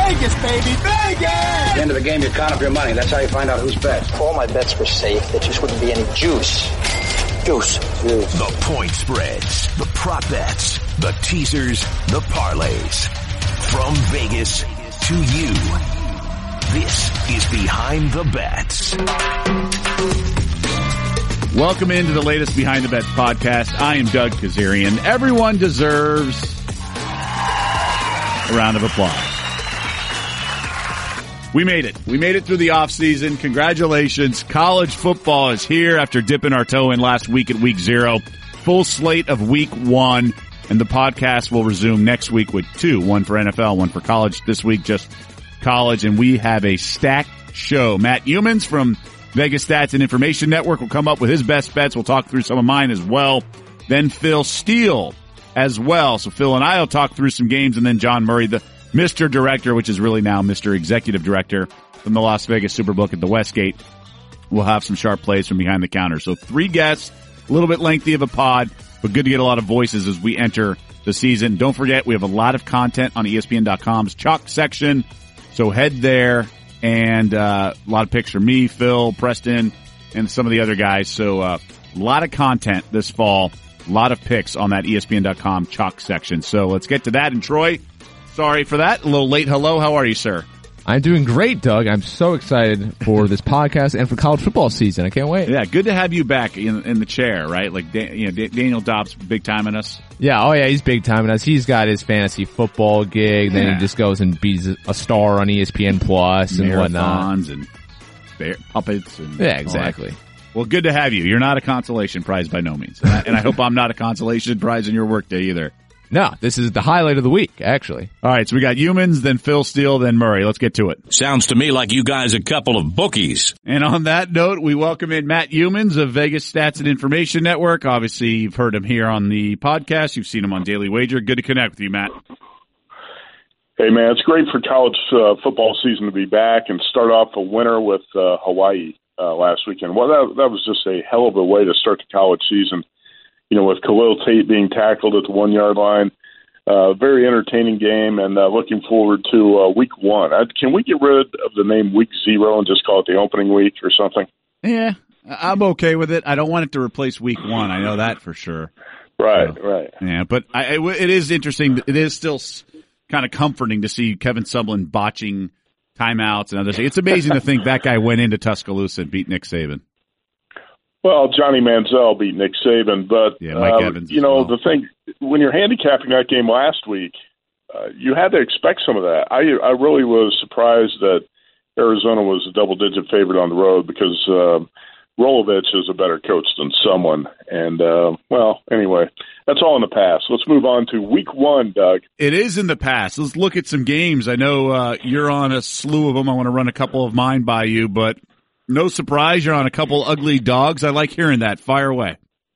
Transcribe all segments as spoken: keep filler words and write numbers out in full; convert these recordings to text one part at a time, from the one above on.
Vegas, baby, Vegas! At the end of the game, you count up your money. That's how you find out who's best. If all my bets were safe, there just wouldn't be any juice. Juice. Juice. The point spreads, the prop bets, the teasers, the parlays. From Vegas to you, this is Behind the Bets. Welcome into the latest Behind the Bets podcast. I am Doug Kazarian. Everyone deserves a round of applause. We made it. We made it through the offseason. Congratulations. College football is here after dipping our toe in last week at week zero. Full slate of week one, and the podcast will resume next week with two. One for N F L, one for college. This week, just college, and we have a stacked show. Matt Youmans from Vegas Stats and Information Network will come up with his best bets. We'll talk through some of mine as well. Then Phil Steele as well. So Phil and I will talk through some games, and then John Murray, the Mister Director, which is really now Mister Executive Director from the Las Vegas Superbook at the Westgate, will have some sharp plays from behind the counter. So three guests, a little bit lengthy of a pod, but good to get a lot of voices as we enter the season. Don't forget, we have a lot of content on E S P N dot com's Chalk section, so head there, and uh, a lot of picks from me, Phil, Preston, and some of the other guys. So uh, a lot of content this fall, a lot of picks on that E S P N dot com Chalk section. So let's get to that. And Troy, sorry for that. A little late hello. How are you, sir? I'm doing great, Doug. I'm so excited for this podcast and for college football season. I can't wait. Yeah, good to have you back in, in the chair, right? Like, you know, Daniel Dobbs big time in us. Yeah, oh yeah, he's big time in us. He's got his fantasy football gig. Then Yeah. he just goes and beats a star on E S P N Plus and whatnot. Marathons and bear, puppets. And Yeah, exactly. Well, good to have you. You're not a consolation prize by no means. And I, and I hope I'm not a consolation prize in your workday either. No, this is the highlight of the week, actually. All right, so we got Youmans, then Phil Steele, then Murray. Let's get to it. Sounds to me like you guys are a couple of bookies. And on that note, we welcome in Matt Youmans of Vegas Stats and Information Network. Obviously, you've heard him here on the podcast. You've seen him on Daily Wager. Good to connect with you, Matt. Hey, man, it's great for college uh, football season to be back and start off a winner with uh, Hawaii uh, last weekend. Well, that, that was just a hell of a way to start the college season. You know, with Khalil Tate being tackled at the one-yard line. Uh, very entertaining game, and uh, looking forward to uh, week one. Uh, can we get rid of the name week zero and just call it the opening week or something? Yeah, I'm okay with it. I don't want it to replace week one. I know that for sure. Right, so, right. Yeah, but I, it is interesting. It is still kind of comforting to see Kevin Sumlin botching timeouts and other things. It's amazing to think that guy went into Tuscaloosa and beat Nick Saban. Well, Johnny Manziel beat Nick Saban, but yeah, Mike um, Evans you know well. the thing when you're handicapping that game last week, uh, you had to expect some of that. I I really was surprised that Arizona was a double-digit favorite on the road because uh, Rolovich is a better coach than someone. And uh, well, anyway, that's all in the past. Let's move on to week one, Doug. It is in the past. Let's look at some games. I know uh, you're on a slew of them. I want to run a couple of mine by you, but. No surprise, you're on a couple ugly dogs. I like hearing that. Fire away.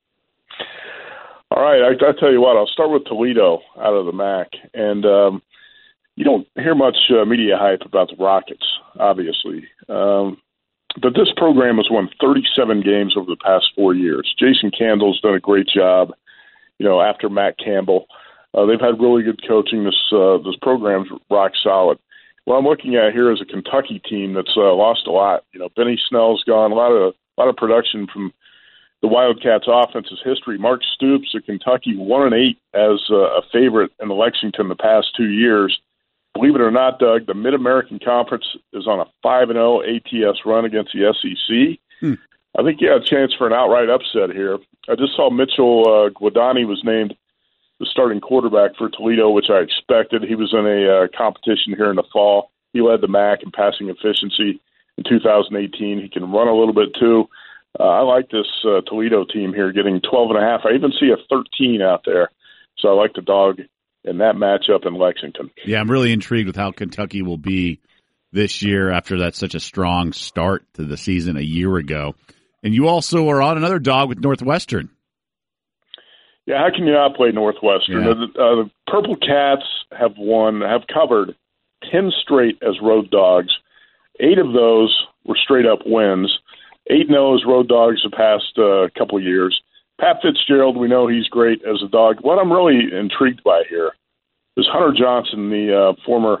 All right, I, I tell you what, I'll start with Toledo out of the M A C. And um, you don't hear much uh, media hype about the Rockets, obviously. Um, but this program has won thirty-seven games over the past four years. Jason Candle's done a great job, you know, after Matt Campbell. Uh, they've had really good coaching. This, uh, this program's rock solid. What I'm looking at here is a Kentucky team that's uh, lost a lot. You know, Benny Snell's gone. A lot of a lot of production from the Wildcats' offense's history. Mark Stoops of Kentucky, one and eight as uh, a favorite in Lexington the past two years. Believe it or not, Doug, the Mid-American Conference is on a five and zero A T S run against the S E C. Hmm. I think you have a chance for an outright upset here. I just saw Mitchell uh, Guadani was named the starting quarterback for Toledo, which I expected. He was in a uh, competition here in the fall. He led the M A C in passing efficiency in two thousand eighteen. He can run a little bit too. Uh, I like this uh, Toledo team here getting twelve and a half. I even see a thirteen out there. So I like the dog in that matchup in Lexington. Yeah, I'm really intrigued with how Kentucky will be this year after that's such a strong start to the season a year ago. And you also are on another dog with Northwestern. Yeah, how can you not play Northwestern? Yeah. The, uh, the Purple Cats have won, have covered ten straight as road dogs. Eight of those were straight-up wins. Eight and oh as road dogs the past uh, couple of years. Pat Fitzgerald, we know he's great as a dog. What I'm really intrigued by here is Hunter Johnson, the uh, former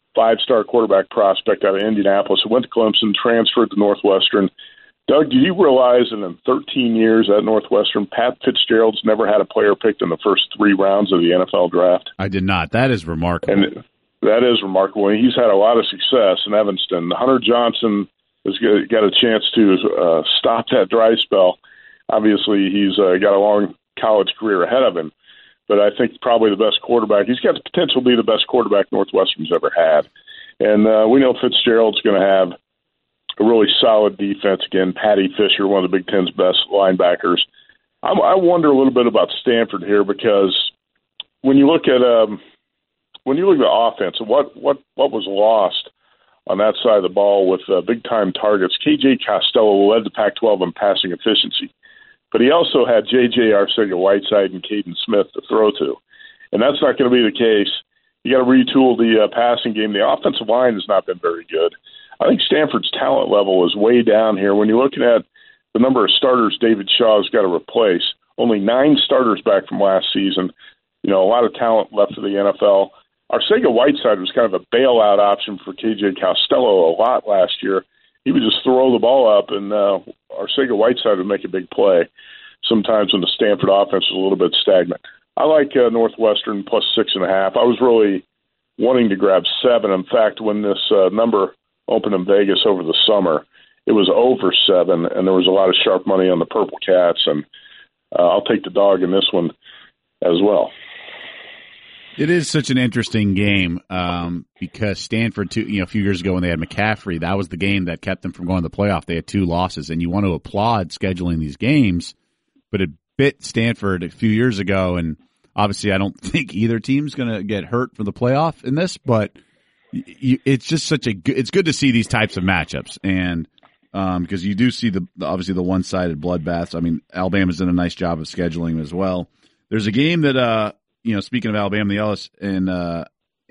five-star quarterback prospect out of Indianapolis who went to Clemson, transferred to Northwestern. Doug, do you realize that in thirteen years at Northwestern, Pat Fitzgerald's never had a player picked in the first three rounds of the N F L draft? I did not. That is remarkable. And that is remarkable. And he's had a lot of success in Evanston. Hunter Johnson has got a chance to uh, stop that dry spell. Obviously, he's uh, got a long college career ahead of him. But I think probably the best quarterback. He's got the potential to be the best quarterback Northwestern's ever had. And uh, we know Fitzgerald's going to have a really solid defense again. Patty Fisher, one of the Big Ten's best linebackers. I, I wonder a little bit about Stanford here because when you look at um, when you look at the offense, what what what was lost on that side of the ball with uh, big time targets? K J Costello led the Pac twelve in passing efficiency, but he also had J J Arcega-Whiteside and Caden Smith to throw to, and that's not going to be the case. You got to retool the uh, passing game. The offensive line has not been very good. I think Stanford's talent level is way down here. When you're looking at the number of starters David Shaw's got to replace, only nine starters back from last season. You know, a lot of talent left for the N F L. Arcega-Whiteside was kind of a bailout option for K J Costello a lot last year. He would just throw the ball up, and uh, Arcega-Whiteside would make a big play sometimes when the Stanford offense was a little bit stagnant. I like uh, Northwestern plus six and a half. I was really wanting to grab seven. In fact, when this uh, number opened in Vegas over the summer, it was over seven, and there was a lot of sharp money on the Purple Cats, and uh, I'll take the dog in this one as well. It is such an interesting game um, because Stanford, too, you know, a few years ago when they had McCaffrey, that was the game that kept them from going to the playoff. They had two losses, and you want to applaud scheduling these games, but it bit Stanford a few years ago, and obviously I don't think either team's going to get hurt for the playoff in this, but you, it's just such a good, it's good to see these types of matchups, and um, because you do see the obviously the one-sided bloodbaths. I mean, Alabama's done a nice job of scheduling as well. There's a game that, uh, you know, speaking of Alabama, the Ellis and uh,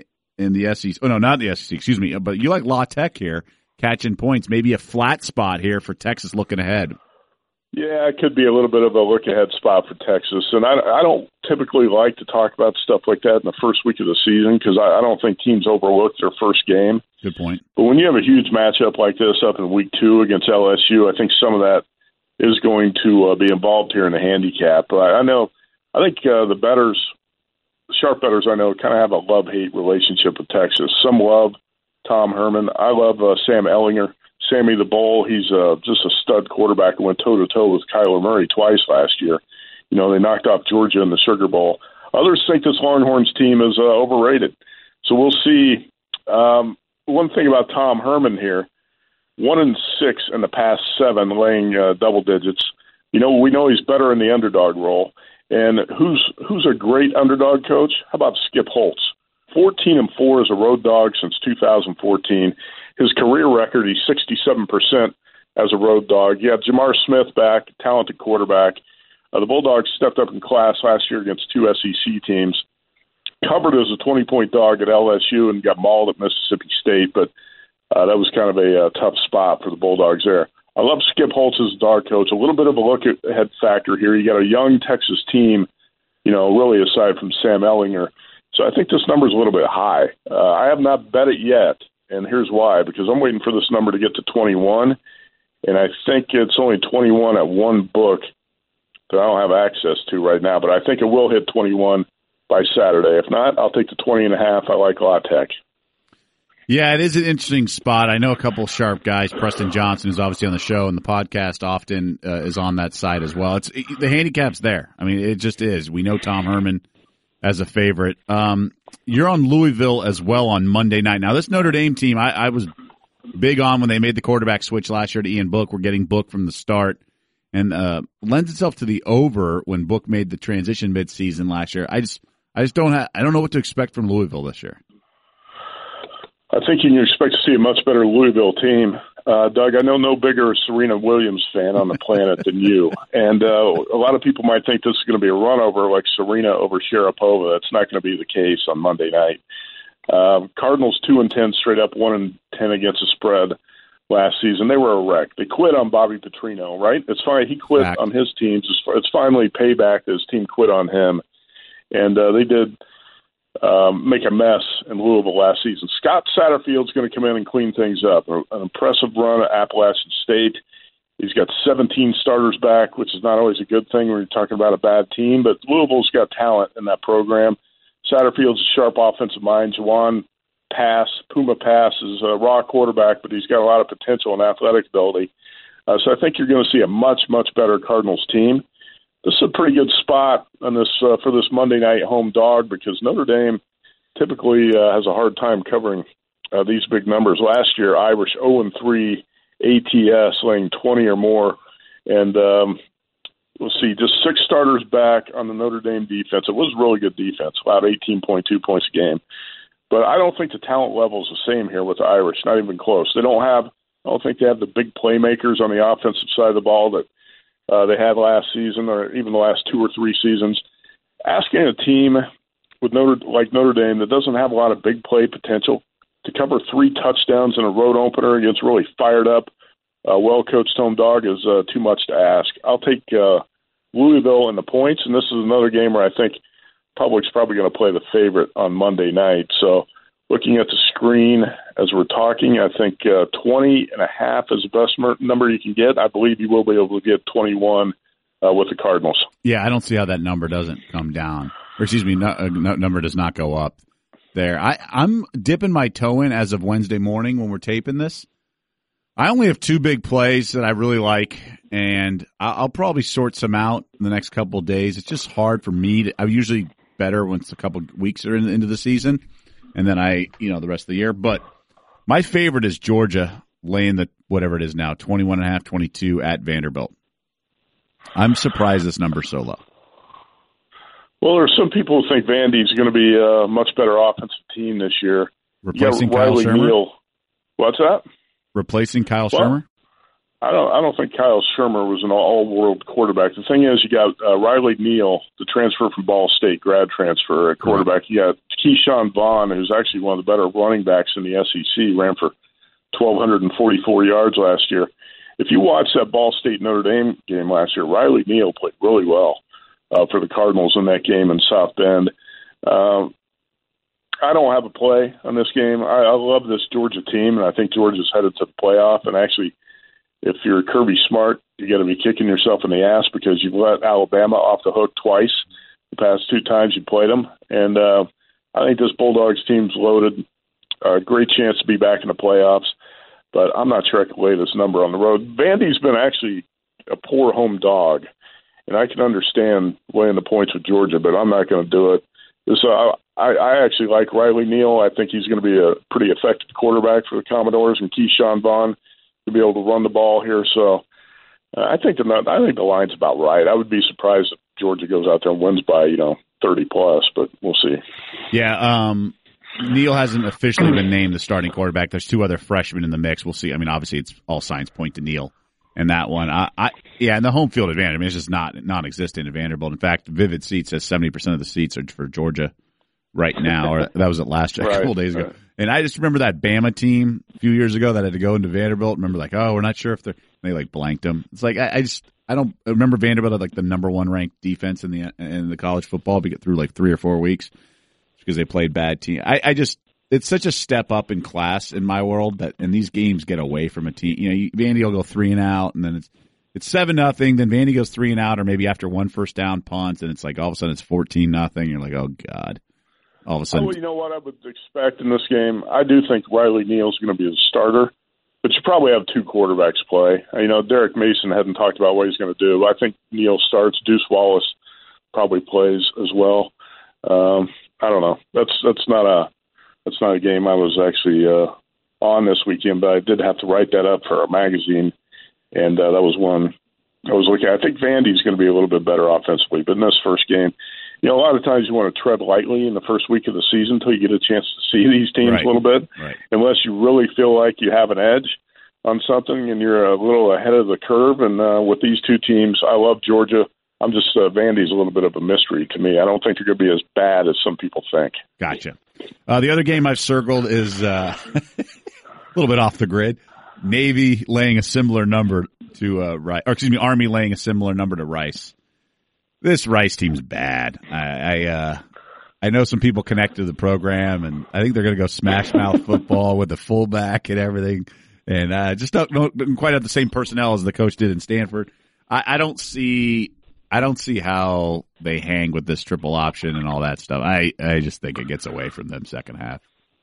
in the S E C. Oh no, not the S E C. Excuse me. But you like La Tech here, catching points. Maybe a flat spot here for Texas looking ahead. Yeah, it could be a little bit of a look-ahead spot for Texas. And I, I don't typically like to talk about stuff like that in the first week of the season because I, I don't think teams overlook their first game. Good point. But when you have a huge matchup like this up in week two against L S U, I think some of that is going to uh, be involved here in the handicap. But I, I know, I think uh, the bettors, the sharp bettors I know, kind of have a love-hate relationship with Texas. Some love Tom Herman. I love uh, Sam Ehlinger. Sammy the Bull, he's uh, just a stud quarterback who went toe-to-toe with Kyler Murray twice last year. You know, they knocked off Georgia in the Sugar Bowl. Others think this Longhorns team is uh, overrated. So we'll see. Um, one thing about Tom Herman here, one in six in the past seven, laying uh, double digits. You know, we know he's better in the underdog role. And who's who's a great underdog coach? How about Skip Holtz? fourteen and four as a road dog since two thousand fourteen. His career record, he's sixty-seven percent as a road dog. You have Jamar Smith back, talented quarterback. Uh, the Bulldogs stepped up in class last year against two S E C teams. Covered as a twenty-point dog at L S U and got mauled at Mississippi State, but uh, that was kind of a uh, tough spot for the Bulldogs there. I love Skip Holtz as a dog coach. A little bit of a look-ahead factor here. You got a young Texas team, you know, really aside from Sam Ehlinger. So I think this number is a little bit high. Uh, I have not bet it yet. And here's why, because I'm waiting for this number to get to twenty-one, and I think it's only twenty-one at one book that I don't have access to right now, but I think it will hit twenty-one by Saturday. If not, I'll take the twenty and a half. I like La Tech. Yeah, it is an interesting spot. I know a couple sharp guys. Preston Johnson, who's obviously on the show and the podcast often, uh, is on that side as well. It's it, the handicap's there. I mean, it just is. We know Tom Herman as a favorite. Um, you're on Louisville as well on Monday night. Now, this Notre Dame team, I, I was big on when they made the quarterback switch last year to Ian Book. We're getting Book from the start, and uh, lends itself to the over when Book made the transition midseason last year. I just, I just don't have, I don't know what to expect from Louisville this year. I think you can expect to see a much better Louisville team. Uh, Doug, I know no bigger Serena Williams fan on the planet than you. And uh, a lot of people might think this is going to be a run over like Serena over Sharapova. That's not going to be the case on Monday night. Uh, Cardinals two and ten straight up, one and ten against the spread last season. They were a wreck. They quit on Bobby Petrino, right? It's fine. He quit Fact. on his teams. It's finally payback that his team quit on him. And uh, they did um, make a mess in Louisville last season. Scott Satterfield's going to come in and clean things up. An impressive run at Appalachian State. He's got seventeen starters back, which is not always a good thing when you're talking about a bad team, but Louisville's got talent in that program. Satterfield's a sharp offensive mind. Juwan Pass, Puma Pass is a raw quarterback, but he's got a lot of potential and athletic ability. Uh, so I think you're going to see a much, much better Cardinals team. This is a pretty good spot on this uh, for this Monday night home dog because Notre Dame typically uh, has a hard time covering uh, these big numbers. Last year, Irish oh and three A T S, laying twenty or more. And um, we'll see, just six starters back on the Notre Dame defense. It was really good defense, about eighteen point two points a game. But I don't think the talent level is the same here with the Irish, not even close. They don't have, I don't think they have the big playmakers on the offensive side of the ball that uh, they had last season or even the last two or three seasons. Asking a team with Notre like Notre Dame that doesn't have a lot of big play potential to cover three touchdowns in a road opener against really fired up, uh, well-coached home dog is uh, too much to ask. I'll take uh, Louisville and the points, and this is another game where I think public's probably going to play the favorite on Monday night. So looking at the screen as we're talking, I think uh, twenty and a half is the best mer- number you can get. I believe you will be able to get twenty-one uh, with the Cardinals. Yeah, I don't see how that number doesn't come down. Or excuse me, no, uh, no, number does not go up there. I, I'm dipping my toe in as of Wednesday morning when we're taping this. I only have two big plays that I really like, and I'll probably sort some out in the next couple of days. It's just hard for me to – I'm usually better once a couple of weeks are in, into the season, and then I, you know, the rest of the year. But my favorite is Georgia laying the – whatever it is now, twenty-one and a half, twenty-two at Vanderbilt. I'm surprised this number's so low. Well, there's some people who think Vandy's going to be a much better offensive team this year. Replacing Kyle Riley Shermer? Neal. What's that? Replacing Kyle well, Shermer? I don't. I don't think Kyle Shermer was an all-world quarterback. The thing is, you got uh, Riley Neal, the transfer from Ball State, grad transfer at quarterback. You got Keyshawn Vaughn, who's actually one of the better running backs in the S E C, ran for twelve forty-four yards last year. If you watch that Ball State Notre Dame game last year, Riley Neal played really well uh, for the Cardinals in that game in South Bend. Um, I don't have a play on this game. I, I love this Georgia team, and I think Georgia's headed to the playoff. And actually, if you're Kirby Smart, you got to be kicking yourself in the ass because you've let Alabama off the hook twice the past two times you played them. And uh, I think this Bulldogs team's loaded. A uh, great chance to be back in the playoffs. But I'm not sure I can lay this number on the road. Vandy's been actually a poor home dog, and I can understand laying the points with Georgia, but I'm not going to do it. So I, I actually like Riley Neal. I think he's going to be a pretty effective quarterback for the Commodores, and Keyshawn Vaughn to be able to run the ball here. So uh, I think the I think the line's about right. I would be surprised if Georgia goes out there and wins by you know thirty plus, but we'll see. Yeah. Um, Neal hasn't officially been named the starting quarterback. There's two other freshmen in the mix. We'll see. I mean, obviously, it's all signs point to Neal in that one. I, I yeah, and the home field advantage. I mean, it's just not non-existent at Vanderbilt. In fact, Vivid Seats says seventy percent of the seats are for Georgia right now, or that was it last year, a couple right, days ago. right. And I just remember that Bama team a few years ago that had to go into Vanderbilt. Remember, like, oh, we're not sure if they're they like blanked them. It's like I, I just I don't I remember Vanderbilt had like the number one ranked defense in the in the college football. We get through like three or four weeks because they played bad team. I, I just. It's such a step up in class in my world that, and these games get away from a team. You know, you, Vandy will go three and out, and then it's it's seven nothing. Then Vandy goes three and out, or maybe after one first down punt, and it's like all of a sudden it's fourteen nothing. You're like, oh god! All of a sudden, oh, you know what I would expect in this game? I do think Riley Neal's going to be the starter, but you probably have two quarterbacks play. You know, Derek Mason hadn't talked about what he's going to do. I think Neal starts. Deuce Wallace probably plays as well. Um, I don't know. That's that's not a That's not a game I was actually uh, on this weekend, but I did have to write that up for our magazine, and uh, that was one I was looking at. I think Vandy's going to be a little bit better offensively, but in this first game, you know, a lot of times you want to tread lightly in the first week of the season until you get a chance to see these teams right. a little bit, right. unless you really feel like you have an edge on something and you're a little ahead of the curve. And uh, with these two teams, I love Georgia. I'm just uh, Vandy's a little bit of a mystery to me. I don't think they're going to be as bad as some people think. Gotcha. Uh, the other game I've circled is uh, a little bit off the grid. Navy laying a similar number to uh, Rice, or excuse me, Army laying a similar number to Rice. This Rice team's bad. I, I uh, I know some people connect to the program, and I think they're going to go smash mouth football with the fullback and everything. And uh, just don't, don't quite have the same personnel as the coach did in Stanford. I, I don't see I don't see how they hang with this triple option and all that stuff. I, I just think it gets away from them second half.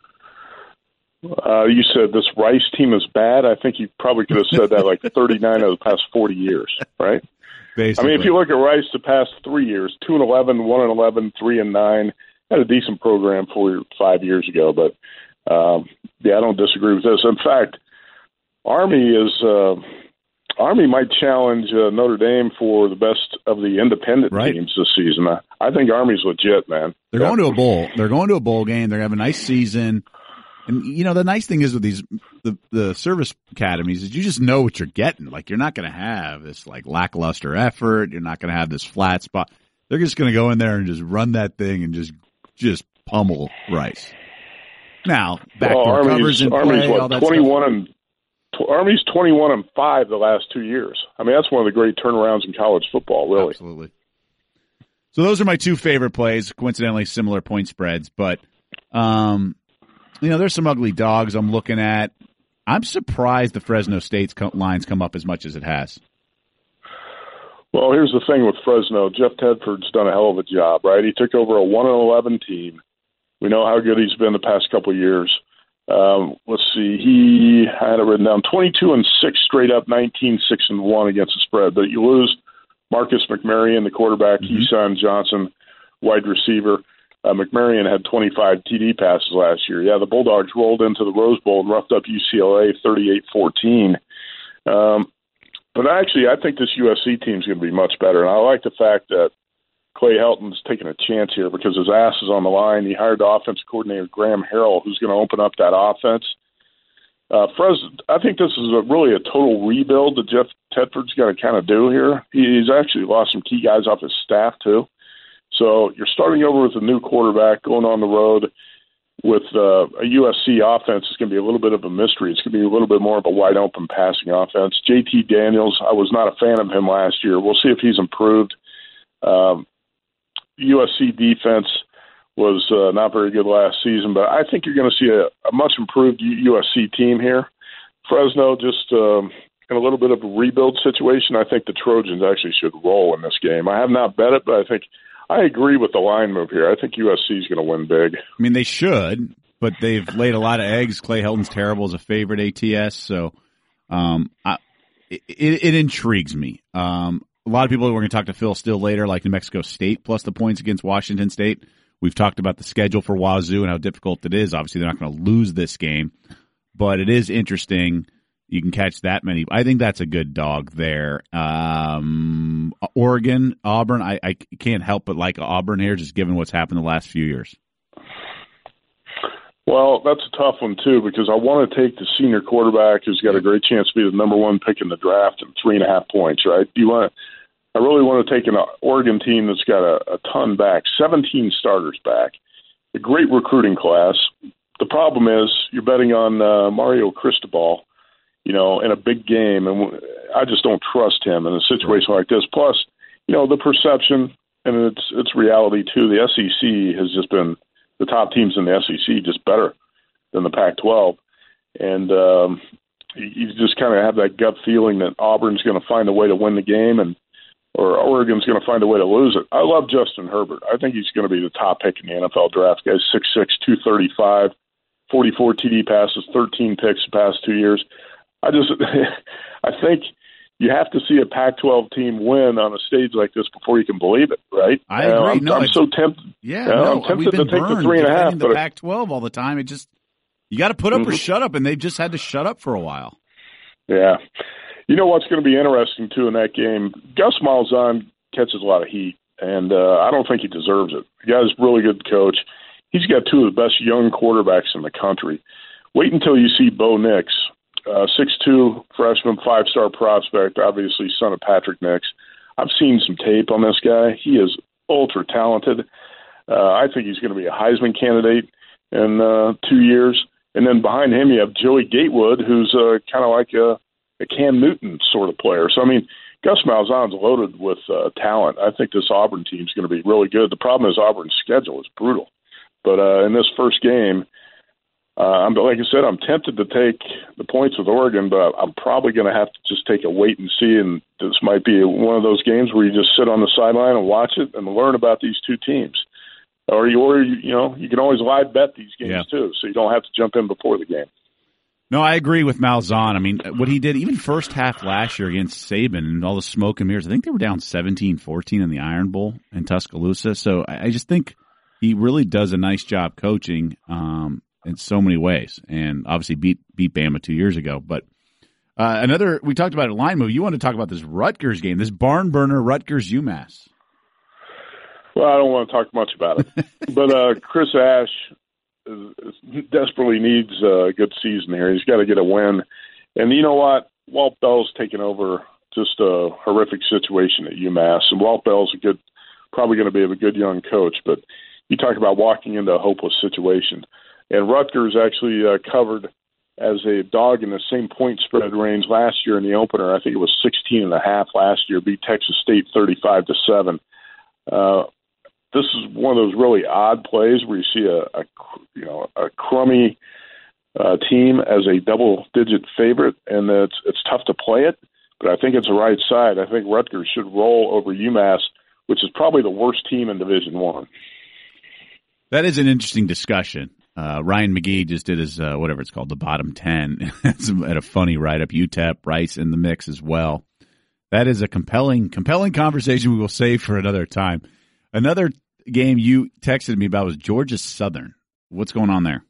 Uh, you said this Rice team is bad. I think you probably could have said that like thirty-nine of the past forty years, right? Basically. I mean, if you look at Rice the past three years, two and eleven, one and eleven, three and nine, had a decent program four, five years ago. But um, yeah, I don't disagree with this. In fact, Army is uh, Army might challenge uh, Notre Dame for the best of the independent right. teams this season. I, I think Army's legit, man. They're yeah. going to a bowl. They're going to a bowl game. They're going to have a nice season. And, you know, the nice thing is with these, the, the service academies is you just know what you're getting. Like, you're not going to have this, like, lackluster effort. You're not going to have this flat spot. They're just going to go in there and just run that thing and just, just pummel Rice. Now, backdoor well, covers and Army's play, what, all that twenty-one stuff. and tw- Army's twenty-one and five the last two years. I mean, that's one of the great turnarounds in college football, really. Absolutely. So those are my two favorite plays, coincidentally similar point spreads, but, um, you know, there's some ugly dogs I'm looking at. I'm surprised the Fresno State's lines come up as much as it has. Well, here's the thing with Fresno. Jeff Tedford's done a hell of a job, right? He took over a one and eleven team. We know how good he's been the past couple of years. Um, let's see. He had it written down twenty-two and six straight up, nineteen six and one against the spread. But you lose Marcus McMaryion, the quarterback, mm-hmm. Keyshawn Johnson, wide receiver. Uh, McMaryion had twenty-five T D passes last year. Yeah, the Bulldogs rolled into the Rose Bowl and roughed up U C L A thirty-eight fourteen. Um, but actually, I think this U S C team is going to be much better. And I like the fact that Clay Helton's taking a chance here because his ass is on the line. He hired the offensive coordinator, Graham Harrell, who's going to open up that offense. Uh, Fres, I think this is a, really a total rebuild that Jeff Tedford's got to kind of do here. He's actually lost some key guys off his staff, too. So you're starting over with a new quarterback going on the road with uh, a U S C offense. It's going to be a little bit of a mystery. It's going to be a little bit more of a wide-open passing offense. J T Daniels, I was not a fan of him last year. We'll see if he's improved. Um, U S C defense was uh, not very good last season, but I think you're going to see a, a much improved U S C team here. Fresno just um, in a little bit of a rebuild situation. I think the Trojans actually should roll in this game. I have not bet it, but I think – I agree with the line move here. I think U S C is going to win big. I mean, they should, but they've laid a lot of eggs. Clay Helton's terrible as a favorite A T S, so um, I, it, it intrigues me. Um, a lot of people, we're going to talk to Phil Steele later, like New Mexico State plus the points against Washington State. We've talked about the schedule for Wazoo and how difficult it is. Obviously, they're not going to lose this game, but it is interesting. You can catch that many. I think that's a good dog there. Um, Oregon, Auburn, I, I can't help but like Auburn here, just given what's happened the last few years. Well, that's a tough one, too, because I want to take the senior quarterback who's got a great chance to be the number one pick in the draft and three and a half points, right? You want? I really want to take an Oregon team that's got a, a ton back, seventeen starters back, a great recruiting class. The problem is you're betting on uh, Mario Cristobal, you know, in a big game, and I just don't trust him in a situation like this. Plus, you know, the perception, and it's it's reality too. The S E C has just been the top teams in the S E C just better than the Pac twelve, and um, you just kind of have that gut feeling that Auburn's going to find a way to win the game, and or Oregon's going to find a way to lose it. I love Justin Herbert. I think he's going to be the top pick in the N F L draft. Guy's six six, two thirty-five, forty-four T D passes, thirteen picks the past two years. I just, I think you have to see a Pac twelve team win on a stage like this before you can believe it, right? I agree. Uh, I'm, no, I'm so tempted. Yeah, you know, no, I'm tempted we've been to take burned the three and a half. defending the But Pac twelve all the time. It just you got to put up mm-hmm. or shut up, and they've just had to shut up for a while. Yeah, you know what's going to be interesting too in that game? Gus Malzahn catches a lot of heat, and uh, I don't think he deserves it. The guy's a really good coach. He's got two of the best young quarterbacks in the country. Wait until you see Bo Nix. Uh, six two freshman, five-star prospect, obviously son of Patrick Nix. I've seen some tape on this guy. He is ultra-talented. Uh, I think he's going to be a Heisman candidate in uh, two years. And then behind him you have Joey Gatewood, who's uh, kind of like a, a Cam Newton sort of player. So, I mean, Gus Malzahn's loaded with uh, talent. I think this Auburn team is going to be really good. The problem is Auburn's schedule is brutal. But uh, in this first game, uh, I'm like I said, I'm tempted to take the points with Oregon, but I'm probably going to have to just take a wait and see. And this might be one of those games where you just sit on the sideline and watch it and learn about these two teams. Or you, or you know, you can always live bet these games yeah. too, so you don't have to jump in before the game. No, I agree with Malzahn. I mean, what he did, even first half last year against Saban and all the smoke and mirrors, I think they were down seventeen fourteen in the Iron Bowl in Tuscaloosa. So I just think he really does a nice job coaching um, in so many ways, and obviously beat beat Bama two years ago. But uh, another, we talked about a line move. You want to talk about this Rutgers game, this barn burner, Rutgers UMass. Well, I don't want to talk much about it, but uh, Chris Ash is, is desperately needs a good season here. He's got to get a win, and you know what? Walt Bell's taken over just a horrific situation at UMass, and Walt Bell's a good, probably going to be a good young coach. But you talk about walking into a hopeless situation, and Rutgers actually uh, covered as a dog in the same point spread range last year in the opener. I think it was sixteen and a half last year. Beat Texas State thirty-five to seven. Uh, This is one of those really odd plays where you see a, a you know a crummy uh, team as a double-digit favorite, and it's it's tough to play it. But I think it's the right side. I think Rutgers should roll over UMass, which is probably the worst team in Division One. That is an interesting discussion. Uh, Ryan McGee just did his uh, whatever it's called, the bottom ten, at a funny write-up. U T E P, Rice in the mix as well. That is a compelling compelling conversation we will save for another time. Another game you texted me about was Georgia Southern. What's going on there?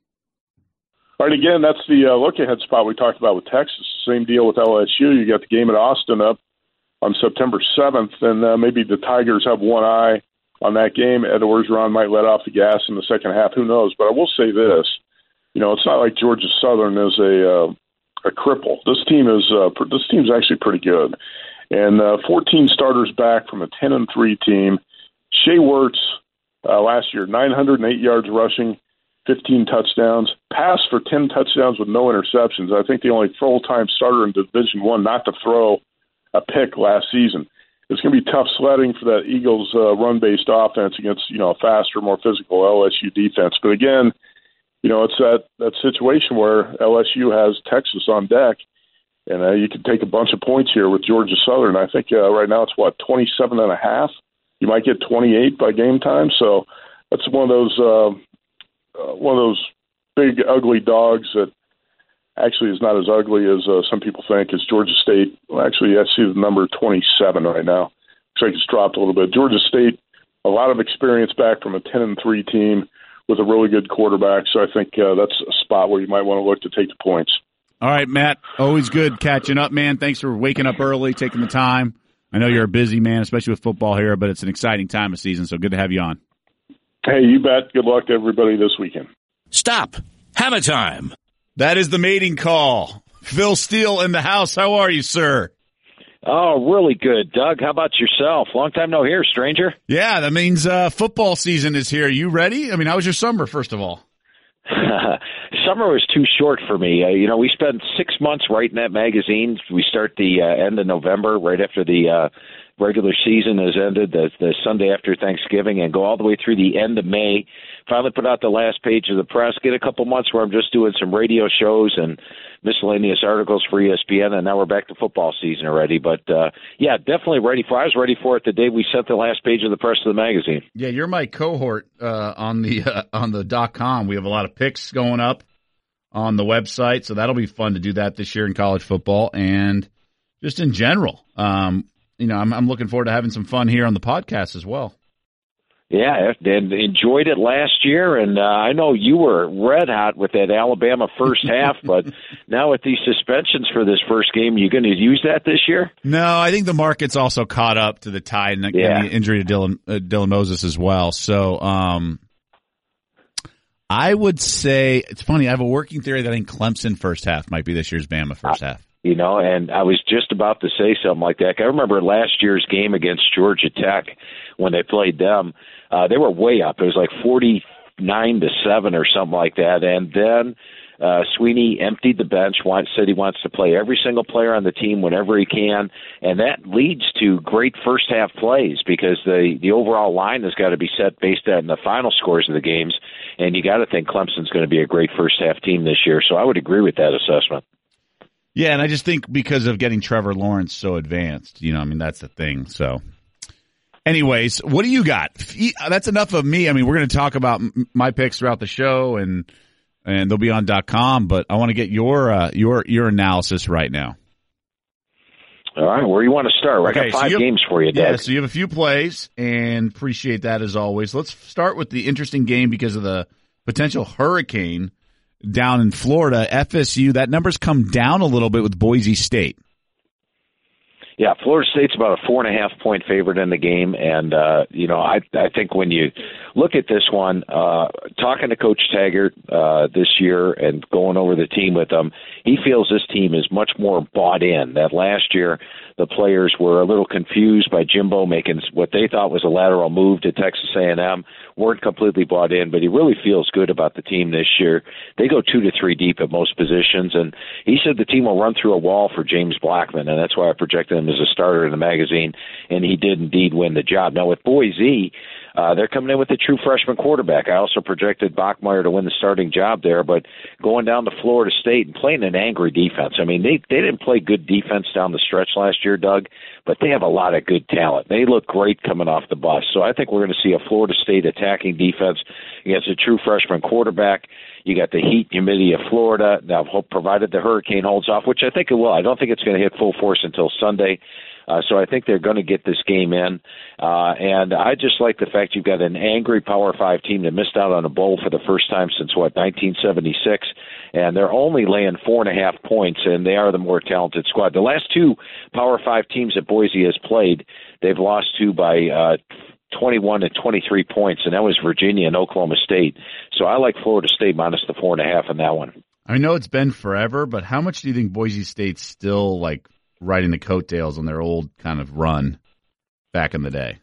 All right, again, that's the uh, look-ahead spot we talked about with Texas. Same deal with L S U. You got the game at Austin up on September seventh, and uh, maybe the Tigers have one eye on that game. Ed Orgeron might let off the gas in the second half. Who knows? But I will say this. You know, it's not like Georgia Southern is a uh, a cripple. This team is uh, this team's actually pretty good. And uh, fourteen starters back from a ten and three team. Shea Wertz, Uh, last year, nine hundred eight yards rushing, fifteen touchdowns, passed for ten touchdowns with no interceptions. I think the only full-time starter in Division One not to throw a pick last season. It's going to be tough sledding for that Eagles uh, run-based offense against, you know, a faster, more physical L S U defense. But again, you know, it's that, that situation where L S U has Texas on deck, and uh, you can take a bunch of points here with Georgia Southern. I think uh, right now it's, what, twenty-seven and a half? You might get twenty-eight by game time, so that's one of those uh, uh, one of those big ugly dogs that actually is not as ugly as uh, some people think. It's Georgia State. Well, actually, I see the number twenty-seven right now. Looks like it's dropped a little bit. Georgia State, a lot of experience back from a ten and three team with a really good quarterback. So I think uh, that's a spot where you might want to look to take the points. All right, Matt. Always good catching up, man. Thanks for waking up early, taking the time. I know you're a busy man, especially with football here, but it's an exciting time of season, so good to have you on. Hey, you bet. Good luck to everybody this weekend. Stop. Hammer time. That is the mating call. Phil Steele in the house. How are you, sir? Oh, really good. Doug, how about yourself? Long time no hear, stranger. Yeah, that means uh, football season is here. You ready? I mean, how was your summer, first of all? Summer was too short for me. Uh, you know, we spent six months writing that magazine. We start the uh, end of November, right after the uh, regular season has ended, the, the Sunday after Thanksgiving, and go all the way through the end of May. Finally put out the last page of the press, get a couple months where I'm just doing some radio shows and miscellaneous articles for E S P N, and now we're back to football season already. But, uh, yeah, definitely ready for it. I was ready for it the day we sent the last page of the press of the magazine. Yeah, you're my cohort uh, on the uh, on the dot com. We have a lot of picks going up on the website, so that'll be fun to do that this year in college football and just in general. Um, you know, I'm, I'm looking forward to having some fun here on the podcast as well. Yeah, and enjoyed it last year, and uh, I know you were red hot with that Alabama first half, but now with these suspensions for this first game, you going to use that this year? No, I think the market's also caught up to the Tide and the, yeah. and the injury to Dylan, uh, Dylan Moses as well. So um, I would say, it's funny, I have a working theory that I think Clemson first half might be this year's Bama first half. You know, and I was just about to say something like that. I remember last year's game against Georgia Tech when they played them. Uh, they were way up. It was like forty-nine to seven or something like that. And then Uh, Sweeney emptied the bench, want, said he wants to play every single player on the team whenever he can, and that leads to great first-half plays because the, the overall line has got to be set based on the final scores of the games, and you got to think Clemson's going to be a great first-half team this year, so I would agree with that assessment. Yeah, and I just think because of getting Trevor Lawrence so advanced, you know, I mean, that's the thing, so... Anyways, what do you got? That's enough of me. I mean, we're going to talk about my picks throughout the show, and and they'll be on .com. But I want to get your uh, your your analysis right now. All right, where do you want to start? I okay, got five so have, games for you, Doug. Yeah, so you have a few plays, and appreciate that as always. Let's start with the interesting game because of the potential hurricane down in Florida. F S U, that number's come down a little bit with Boise State. Yeah, Florida State's about a four and a half point favorite in the game, and uh, you know, I I think when you look at this one, uh, talking to Coach Taggart uh, this year and going over the team with him, he feels this team is much more bought in. That last year the players were a little confused by Jimbo making what they thought was a lateral move to Texas A and M, weren't completely bought in, but he really feels good about the team this year. They go two to three deep at most positions, and he said the team will run through a wall for James Blackman, and that's why I projected him as a starter in the magazine, and he did indeed win the job. Now with Boise, uh, they're coming in with a true freshman quarterback. I also projected Bachmeier to win the starting job there, but going down to Florida State and playing an angry defense. I mean, they they didn't play good defense down the stretch last year, Doug, but they have a lot of good talent. They look great coming off the bus. So I think we're going to see a Florida State attacking defense against a true freshman quarterback. You got the heat, humidity of Florida. Now, hope provided the hurricane holds off, which I think it will. I don't think it's going to hit full force until Sunday. Uh, so I think they're going to get this game in. Uh, and I just like the fact you've got an angry Power Five team that missed out on a bowl for the first time since, what, nineteen seventy-six. And they're only laying four and a half points, and they are the more talented squad. The last two Power Five teams that Boise has played, they've lost to by uh, twenty-one to twenty-three points, and that was Virginia and Oklahoma State. So I like Florida State minus the four and a half in that one. I know it's been forever, but how much do you think Boise State's still, like, riding the coattails on their old kind of run back in the day?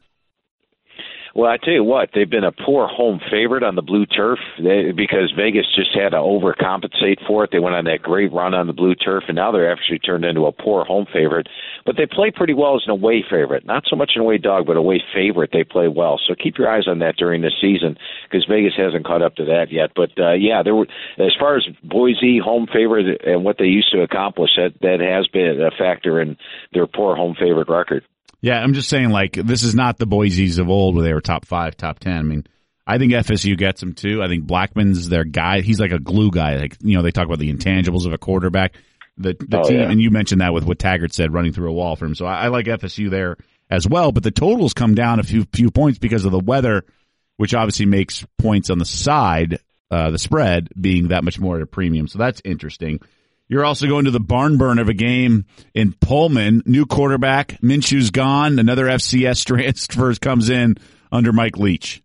Well, I tell you what, they've been a poor home favorite on the blue turf they, because Vegas just had to overcompensate for it. They went on that great run on the blue turf, and now they're actually turned into a poor home favorite. But they play pretty well as an away favorite. Not so much an away dog, but away favorite. They play well. So keep your eyes on that during this season because Vegas hasn't caught up to that yet. But, uh, yeah, there were, as far as Boise home favorite and what they used to accomplish, that, that has been a factor in their poor home favorite record. Yeah, I'm just saying, like, this is not the Boise's of old where they were top five, top ten. I mean, I think F S U gets them, too. I think Blackman's their guy. He's like a glue guy. Like, you know, they talk about the intangibles of a quarterback. The, the oh, team, yeah. and you mentioned that with what Taggart said, running through a wall for him. So I, I like F S U there as well. But the totals come down a few few points because of the weather, which obviously makes points on the side, uh, the spread, being that much more at a premium. So that's interesting. You're also going to the barn burn of a game in Pullman. New quarterback, Minshew's gone. Another F C S transfer comes in under Mike Leach.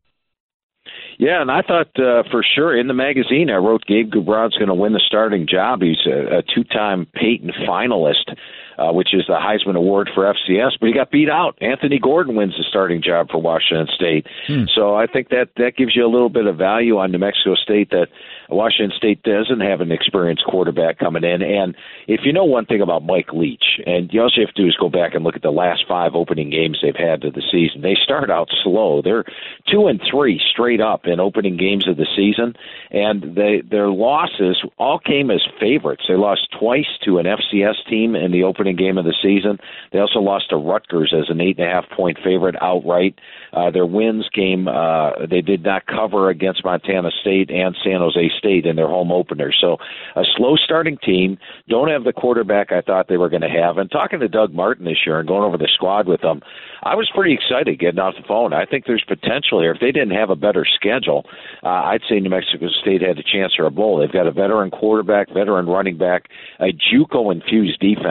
Yeah, and I thought uh, for sure in the magazine I wrote Gabe Gubron's going to win the starting job. He's a, a two-time Peyton finalist, uh, which is the Heisman Award for F C S, but he got beat out. Anthony Gordon wins the starting job for Washington State. Hmm. So I think that, that gives you a little bit of value on New Mexico State that Washington State doesn't have an experienced quarterback coming in. And if you know one thing about Mike Leach, and you also have to do is go back and look at the last five opening games they've had of the season. They start out slow. They're two and three straight up in opening games of the season, and they, their losses all came as favorites. They lost twice to an F C S team in the opening game of the season. They also lost to Rutgers as an eight and a half point favorite outright. Uh, their wins came, uh, they did not cover against Montana State and San Jose State in their home opener. So a slow starting team, don't have the quarterback I thought they were going to have. And talking to Doug Martin this year and going over the squad with them, I was pretty excited getting off the phone. I think there's potential here. If they didn't have a better schedule, uh, I'd say New Mexico State had a chance for a bowl. They've got a veteran quarterback, veteran running back, a JUCO-infused defense where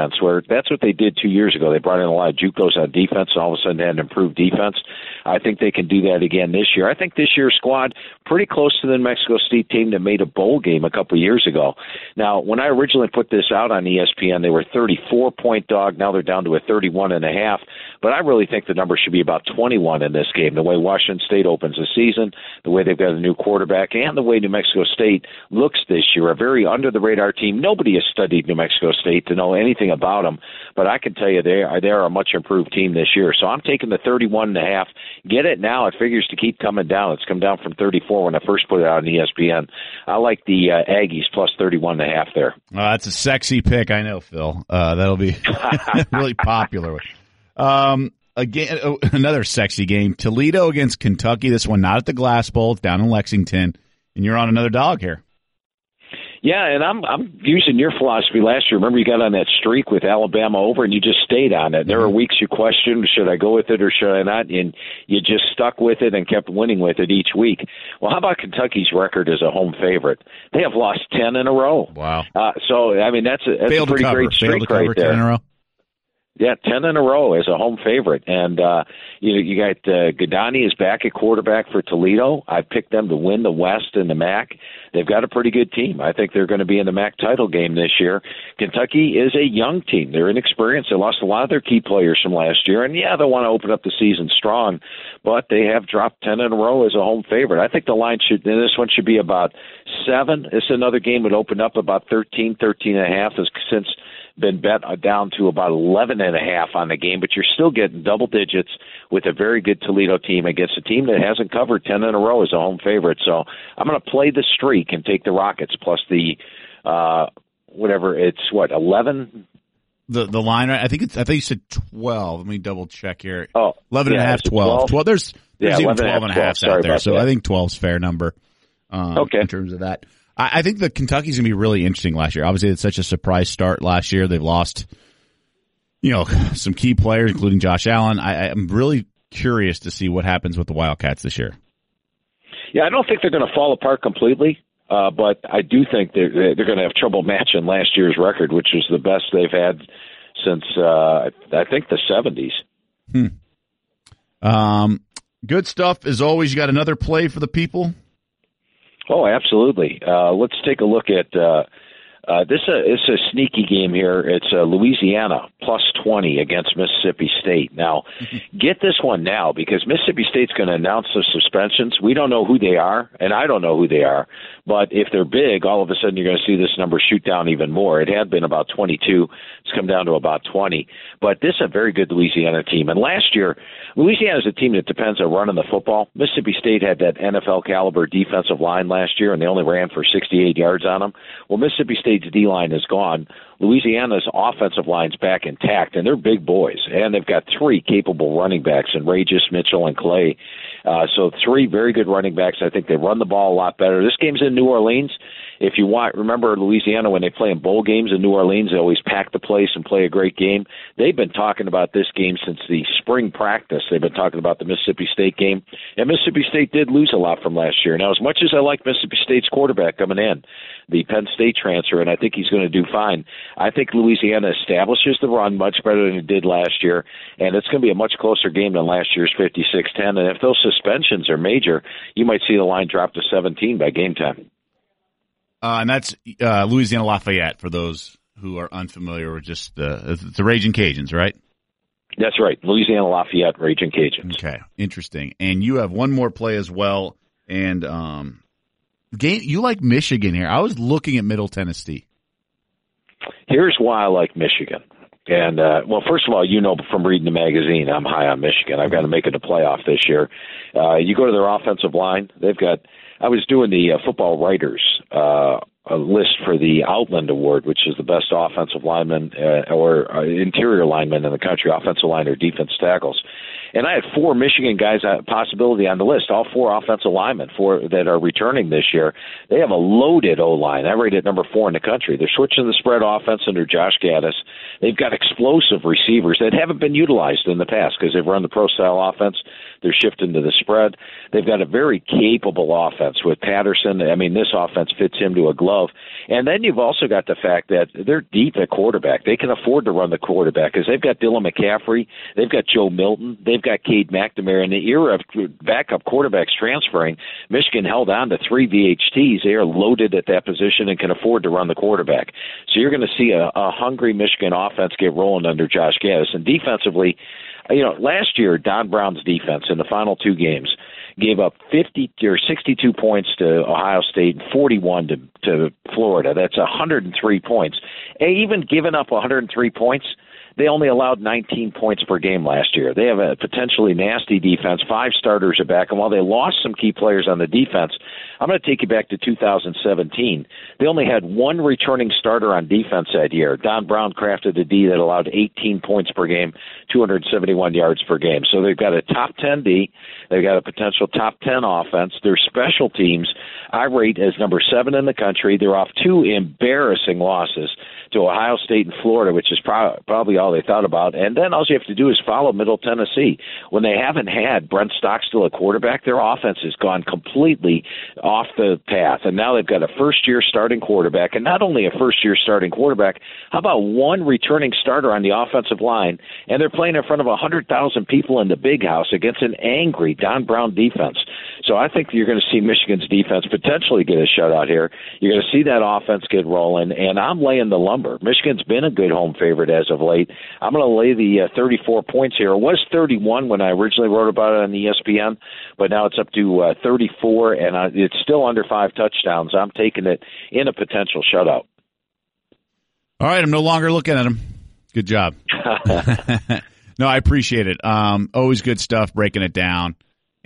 That's what they did two years ago. They brought in a lot of JUCOs on defense, and all of a sudden had an improved defense. I think they can do that again this year. I think this year's squad pretty close to the New Mexico State team that made a bowl game a couple of years ago. Now, when I originally put this out on E S P N, they were thirty-four point dog. Now they're down to a thirty-one and a half. But I really think the number should be about twenty-one in this game. The way Washington State opens the season, the way they've got a new quarterback, and the way New Mexico State looks this year, a very under-the-radar team. Nobody has studied New Mexico State to know anything about them, but I can tell you they are, they are a much-improved team this year. So I'm taking the thirty-one and a half. Get it now. It figures to keep coming down. It's come down from thirty-four when I first put it out on E S P N. I like the uh, Aggies plus thirty-one and a half there. Uh, that's a sexy pick, I know, Phil. Uh, that'll be really popular. Um, again, oh, another sexy game. Toledo against Kentucky. This one not at the Glass Bowl. It's down in Lexington. And you're on another dog here. Yeah, and I'm I'm using your philosophy last year. Remember you got on that streak with Alabama over, and you just stayed on it. There were weeks you questioned, should I go with it or should I not? And you just stuck with it and kept winning with it each week. Well, how about Kentucky's record as a home favorite? They have lost ten in a row. Wow. Uh, so, I mean, that's a, that's a pretty great streak Failed to cover right there. ten in a row. Yeah, ten in a row as a home favorite. And, uh, you know, you got uh, Gadani is back at quarterback for Toledo. I picked them to win the West and the M A C. They've got a pretty good team. I think they're going to be in the M A C title game this year. Kentucky is a young team. They're inexperienced. They lost a lot of their key players from last year. And, yeah, they want to open up the season strong, but they have dropped ten in a row as a home favorite. I think the line should, and this one should be about seven. This is another game that opened up about thirteen, thirteen and a half since been bet down to about eleven and a half on the game, but you're still getting double digits with a very good Toledo team against a team that hasn't covered ten in a row as a home favorite. So I'm going to play the streak and take the Rockets plus the uh, whatever it's what eleven. The the line, I think it's. I think you said twelve. Let me double check here. Oh, eleven yeah, and a half, twelve. twelve? twelve. There's there's yeah, even twelve and a half out there. So that. I think twelve's fair number. Um, okay. In terms of that. I think the Kentucky's gonna be really interesting last year. Obviously, it's such a surprise start last year. They've lost, you know, some key players, including Josh Allen. I, I'm really curious to see what happens with the Wildcats this year. Yeah, I don't think they're going to fall apart completely, uh, but I do think they're they're going to have trouble matching last year's record, which is the best they've had since uh, I think the seventies. Hmm. Um, good stuff as always. You got another play for the people? Oh, absolutely. Uh, let's take a look at uh, uh, this. Uh, it's a sneaky game here. It's uh, Louisiana plus twenty against Mississippi State. Now, get this one now because Mississippi State's going to announce the suspensions. We don't know who they are, and I don't know who they are. But if they're big, all of a sudden you're going to see this number shoot down even more. It had been about twenty-two. It's come down to about twenty. But this is a very good Louisiana team. And last year, Louisiana is a team that depends on running the football. Mississippi State had that N F L caliber defensive line last year, and they only ran for sixty-eight yards on them. Well, Mississippi State's D-line is gone. Louisiana's offensive line's back intact, and they're big boys. And they've got three capable running backs in Regis, Mitchell, and Clay. Uh, so three very good running backs. I think they run the ball a lot better. This game's in New Orleans. If you want, remember Louisiana, when they play in bowl games in New Orleans, they always pack the place and play a great game. They've been talking about this game since the spring practice. They've been talking about the Mississippi State game. And Mississippi State did lose a lot from last year. Now, as much as I like Mississippi State's quarterback coming in, the Penn State transfer, and I think he's going to do fine, I think Louisiana establishes the run much better than it did last year, and it's going to be a much closer game than last year's fifty-six ten. And if those suspensions are major, you might see the line drop to seventeen by game time. Uh, and that's uh, Louisiana Lafayette for those who are unfamiliar with just uh, it's the Raging Cajuns, right? That's right. Louisiana Lafayette, Raging Cajuns. Okay, interesting. And you have one more play as well. And um, game, you like Michigan here. I was looking at Middle Tennessee. Here's why I like Michigan. And, uh, well, first of all, you know from reading the magazine, I'm high on Michigan. I've got to make it a playoff this year. Uh, you go to their offensive line, they've got – I was doing the uh, football writers uh, a list for the Outland Award, which is the best offensive lineman uh, or uh, interior lineman in the country, offensive line or defense tackles. And I had four Michigan guys uh, possibility on the list, all four offensive linemen for that are returning this year. They have a loaded O-line. I rated number four in the country. They're switching the spread offense under Josh Gaddis. They've got explosive receivers that haven't been utilized in the past because they've run the pro-style offense. They're shifting to the spread. They've got a very capable offense with Patterson. I mean, this offense fits him to a glove. And then you've also got the fact that they're deep at quarterback. They can afford to run the quarterback because they've got Dylan McCaffrey. They've got Joe Milton. They've got Cade McNamara. In the era of backup quarterbacks transferring, Michigan held on to three V H Ts. They are loaded at that position and can afford to run the quarterback. So you're going to see a, a hungry Michigan offense get rolling under Josh Gaddis. And defensively, you know, last year, Don Brown's defense in the final two games gave up fifty or sixty-two points to Ohio State and forty-one to, to Florida. That's one hundred three points. And even giving up one hundred three points, they only allowed nineteen points per game last year. They have a potentially nasty defense. Five starters are back, and while they lost some key players on the defense, I'm going to take you back to two thousand seventeen. They only had one returning starter on defense that year. Don Brown crafted a D that allowed eighteen points per game, two hundred seventy-one yards per game. So they've got a top ten D. They've got a potential top ten offense. Their special teams I rate as number seven in the country. They're off two embarrassing losses to Ohio State and Florida, which is pro- probably all they thought about. And then all you have to do is follow Middle Tennessee. When they haven't had Brent Stockstill a quarterback, their offense has gone completely off the path. And now they've got a first-year starting quarterback. And not only a first-year starting quarterback, how about one returning starter on the offensive line? And they're playing in front of one hundred thousand people in the Big House against an angry Don Brown defense. So I think you're going to see Michigan's defense potentially get a shutout here. You're going to see that offense get rolling. And I'm laying the lumber. Michigan's been a good home favorite as of late. I'm going to lay the uh, thirty-four points here. It was thirty-one when I originally wrote about it on E S P N, but now it's up to uh, thirty-four, and uh, it's still under five touchdowns. I'm taking it in a potential shutout. All right, I'm no longer looking at him. Good job. No, I appreciate it. Um, always good stuff, breaking it down.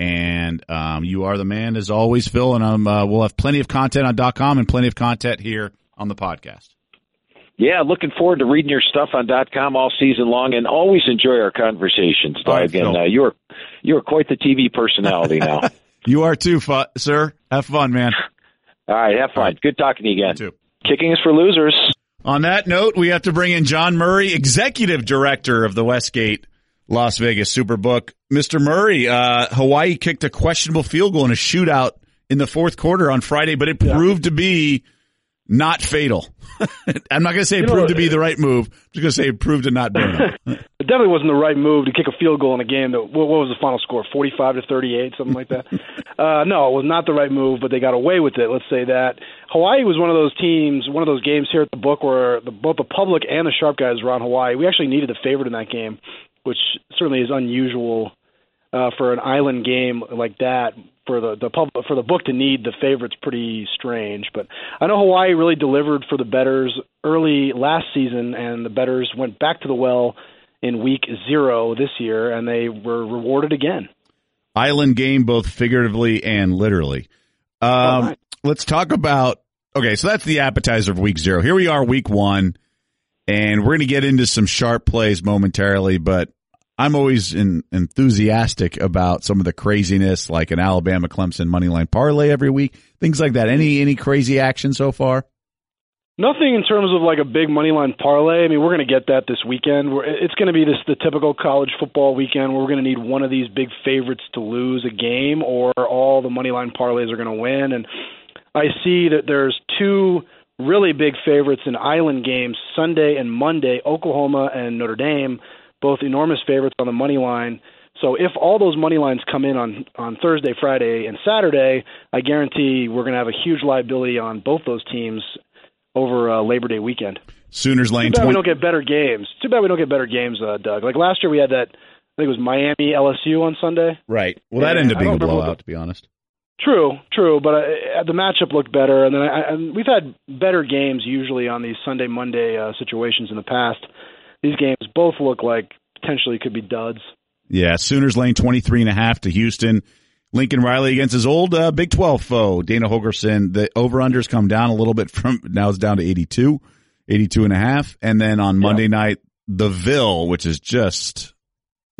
And um, you are the man, as always, Phil. And um, uh, we'll have plenty of content on .com and plenty of content here on the podcast. Yeah, looking forward to reading your stuff on .com all season long, and always enjoy our conversations, Doug. And uh, you're you're quite the T V personality now. You are too, fu- sir. Have fun, man. All right, have fun. Right. Good talking to you again. You too. Kicking is for losers. On that note, we have to bring in John Murray, executive director of the Westgate Las Vegas Superbook. Mister Murray, uh, Hawaii kicked a questionable field goal in a shootout in the fourth quarter on Friday, but it yeah. proved to be not fatal. I'm not going to say it you proved know, to be the right move. I'm just going to say it proved to not be. It definitely wasn't the right move to kick a field goal in a game that, what, what was the final score, forty-five to thirty-eight, something like that? uh, no, it was not the right move, but they got away with it, let's say that. Hawaii was one of those teams, one of those games here at the book where the, both the public and the sharp guys were on Hawaii. We actually needed a favorite in that game, which certainly is unusual uh, for an island game like that. For the the public, for the book to need the favorite's pretty strange. But I know Hawaii really delivered for the bettors early last season, and the bettors went back to the well in week zero this year, and they were rewarded again. Island game, both figuratively and literally. Um, right. Let's talk about, okay, so that's the appetizer of week zero. Here we are, week one, and we're going to get into some sharp plays momentarily, but I'm always in, enthusiastic about some of the craziness, like an Alabama Clemson moneyline parlay every week, things like that. Any any crazy action so far? Nothing in terms of like a big moneyline parlay. I mean, we're going to get that this weekend. We're, it's going to be this the typical college football weekend where we're going to need one of these big favorites to lose a game, or all the moneyline parlays are going to win. And I see that there's two really big favorites in island games, Sunday and Monday, Oklahoma and Notre Dame. Both enormous favorites on the money line. So if all those money lines come in on, on Thursday, Friday, and Saturday, I guarantee we're going to have a huge liability on both those teams over uh, Labor Day weekend. Sooners Lane. Too bad twenty we don't get better games. Too bad we don't get better games, uh, Doug. Like last year we had that, I think it was Miami L S U on Sunday. Right. Well, that ended up being a blowout, the, to be honest. True, true, but uh, the matchup looked better, and then I, and we've had better games usually on these Sunday, Monday uh, situations in the past. These games both look like potentially could be duds. Yeah, Sooners laying twenty-three and a half to Houston. Lincoln Riley against his old uh, Big twelve foe, Dana Holgorsen. The over-unders come down a little bit from, now it's down to eighty-two, eighty-two and a half. And then on Monday yeah. night, the Ville, which is just, you know,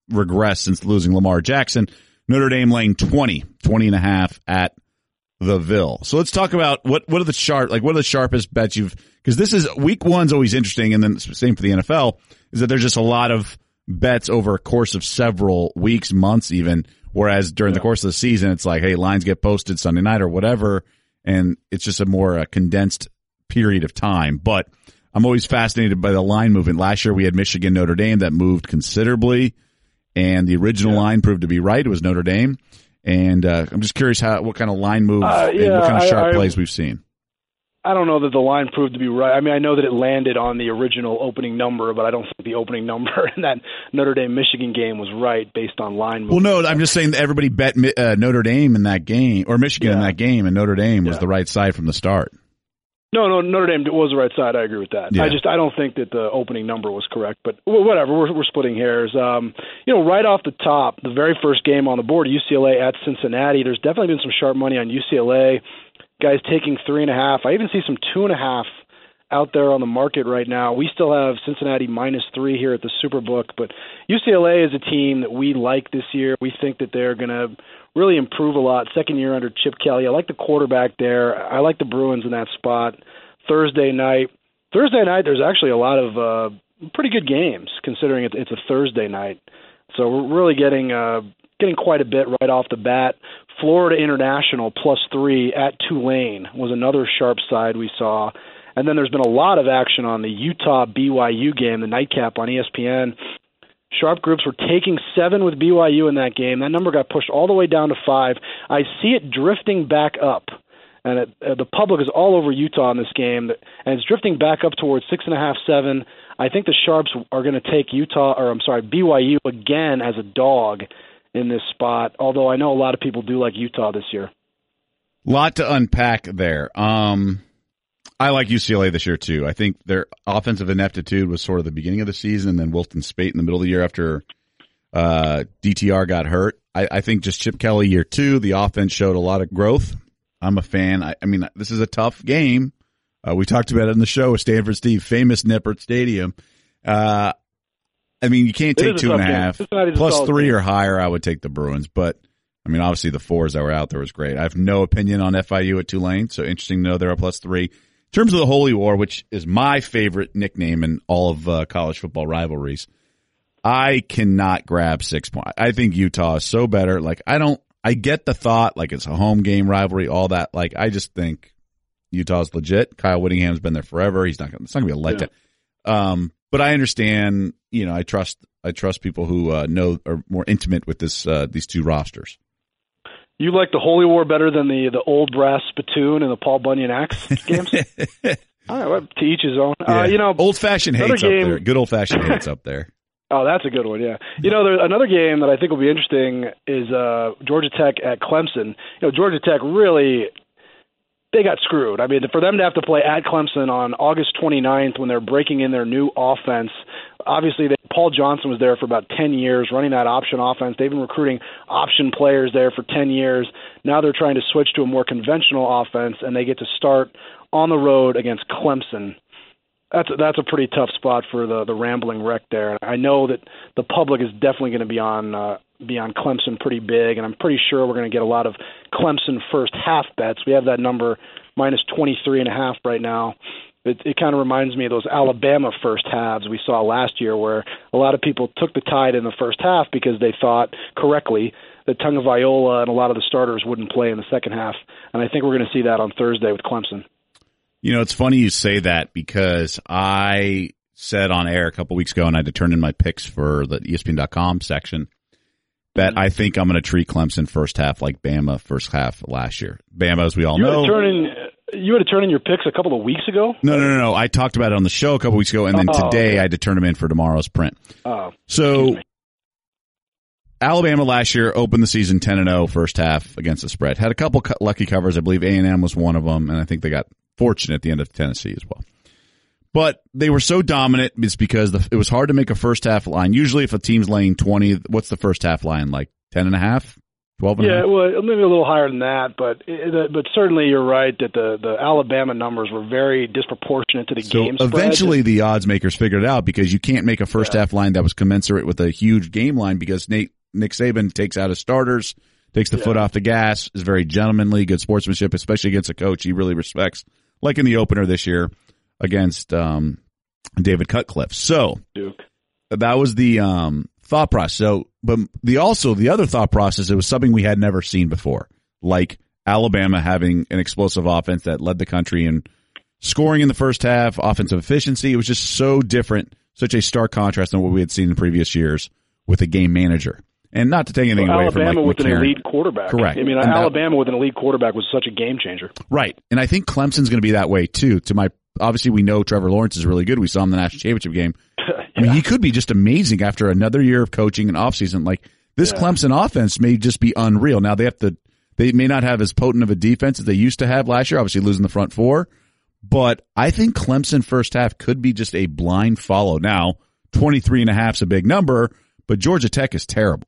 regressed since losing Lamar Jackson. Notre Dame laying twenty, twenty and a half at the Ville. So let's talk about what, what are the sharp, like what are the sharpest bets you've, because this is week one's always interesting. And then same for the N F L is that there's just a lot of bets over a course of several weeks, months even. Whereas during yeah. the course of the season, it's like, hey, lines get posted Sunday night or whatever. And it's just a more uh, condensed period of time. But I'm always fascinated by the line movement. Last year we had Michigan, Notre Dame that moved considerably. And the original yeah. line proved to be right. It was Notre Dame. And uh, I'm just curious how what kind of line moves uh, yeah, and what kind of sharp I, I, plays we've seen. I don't know that the line proved to be right. I mean, I know that it landed on the original opening number, but I don't think the opening number in that Notre Dame-Michigan game was right based on line movement. Well, no, I'm just saying that everybody bet uh, Notre Dame in that game, or Michigan yeah. in that game, and Notre Dame was yeah. the right side from the start. No, no, Notre Dame was the right side. I agree with that. Yeah. I just I don't think that the opening number was correct, but whatever. We're we're splitting hairs. Um, you know, right off the top, the very first game on the board, U C L A at Cincinnati. There's definitely been some sharp money on U C L A. Guys taking three and a half. I even see some two and a half out there on the market right now. We still have Cincinnati minus three here at the Superbook, but U C L A is a team that we like this year. We think that they're going to really improve a lot. Second year under Chip Kelly. I like the quarterback there. I like the Bruins in that spot. Thursday night. Thursday night, there's actually a lot of uh, pretty good games considering it's, it's a Thursday night. So we're really getting uh, getting quite a bit right off the bat. Florida International plus three at Tulane was another sharp side we saw. And then there's been a lot of action on the Utah B Y U game, the nightcap on E S P N. Sharp groups were taking seven with B Y U in that game. That number got pushed all the way down to five. I see it drifting back up. And it, uh, the public is all over Utah in this game, and it's drifting back up towards six and a half, seven. I think the Sharps are going to take Utah, or I'm sorry, B Y U again as a dog in this spot. Although I know a lot of people do like Utah this year. Lot to unpack there. Um, I like U C L A this year too. I think their offensive ineptitude was sort of the beginning of the season, and then Wilton Spate in the middle of the year after uh, D T R got hurt. I, I think just Chip Kelly year two, the offense showed a lot of growth. I'm a fan. I, I mean, this is a tough game. Uh, we talked about it in the show with Stanford Steve, famous Nippert Stadium. Uh, I mean, you can't take two and a half. Plus three or higher, I would take the Bruins. But, I mean, obviously the fours that were out there was great. I have no opinion on F I U at Tulane, so interesting to know they're a plus three. In terms of the Holy War, which is my favorite nickname in all of uh, college football rivalries, I cannot grab six points. I think Utah is so better. Like, I don't. I get the thought, like it's a home game rivalry, all that. Like, I just think Utah's legit. Kyle Whittingham's been there forever. He's not going. It's not going to be a letdown. Yeah. Um, but I understand. You know, I trust. I trust people who uh, know are more intimate with this. Uh, these two rosters. You like the Holy War better than the the old brass spittoon and the Paul Bunyan axe games? All right, well, to each his own. Yeah. Uh, you know, old fashioned hates game, up there. Good old fashioned hates up there. Oh, that's a good one, yeah. You know, there, another game that I think will be interesting is uh, Georgia Tech at Clemson. You know, Georgia Tech really, they got screwed. I mean, for them to have to play at Clemson on August twenty-ninth when they're breaking in their new offense, obviously they, Paul Johnson was there for about ten years running that option offense. They've been recruiting option players there for ten years. Now they're trying to switch to a more conventional offense, and they get to start on the road against Clemson. That's a, that's a pretty tough spot for the, the rambling wreck there. I know that the public is definitely going to be on uh, be on Clemson pretty big, and I'm pretty sure we're going to get a lot of Clemson first half bets. We have that number minus twenty-three and a half right now. It, it kind of reminds me of those Alabama first halves we saw last year, where a lot of people took the Tide in the first half because they thought correctly that Tagovailoa and a lot of the starters wouldn't play in the second half. And I think we're going to see that on Thursday with Clemson. You know, it's funny you say that because I said on air a couple weeks ago, and I had to turn in my picks for the E S P N dot com section, that mm-hmm. I think I'm going to treat Clemson first half like Bama first half last year. Bama, as we all you know. Had to turn in, you had to turn in your picks a couple of weeks ago? No, no, no, no. I talked about it on the show a couple weeks ago, and then oh, today okay. I had to turn them in for tomorrow's print. Oh, so Alabama last year opened the season ten and oh first half against the spread. Had a couple lucky covers. I believe A and M was one of them, and I think they got fortunate at the end of Tennessee as well. But they were so dominant, it's because the, it was hard to make a first half line. Usually if a team's laying twenty, what's the first half line, like ten and a half? twelve and yeah, a half? well, maybe a little higher than that, but but certainly you're right that the, the Alabama numbers were very disproportionate to the so game spread. Eventually the odds makers figured it out because you can't make a first yeah. half line that was commensurate with a huge game line because Nate, Nick Saban takes out his starters, takes the yeah. foot off the gas, is very gentlemanly, good sportsmanship, especially against a coach he really respects, like in the opener this year against um, David Cutcliffe. So Duke. that was the um, thought process. So, but the also the other thought process, it was something we had never seen before, like Alabama having an explosive offense that led the country in scoring in the first half, offensive efficiency. It was just so different, such a stark contrast than what we had seen in previous years with a game manager. And not to take anything well, away Alabama from like with McCarron. an elite quarterback. Correct. I mean, and Alabama that, with an elite quarterback was such a game changer. Right. And I think Clemson's going to be that way too. To my obviously, we know Trevor Lawrence is really good. We saw him in the national championship game. yeah. I mean, he could be just amazing after another year of coaching and offseason. Like this yeah. Clemson offense may just be unreal. Now they have to. They may not have as potent of a defense as they used to have last year. Obviously, losing the front four. But I think Clemson first half could be just a blind follow. Now, twenty-three and a half is a big number, but Georgia Tech is terrible.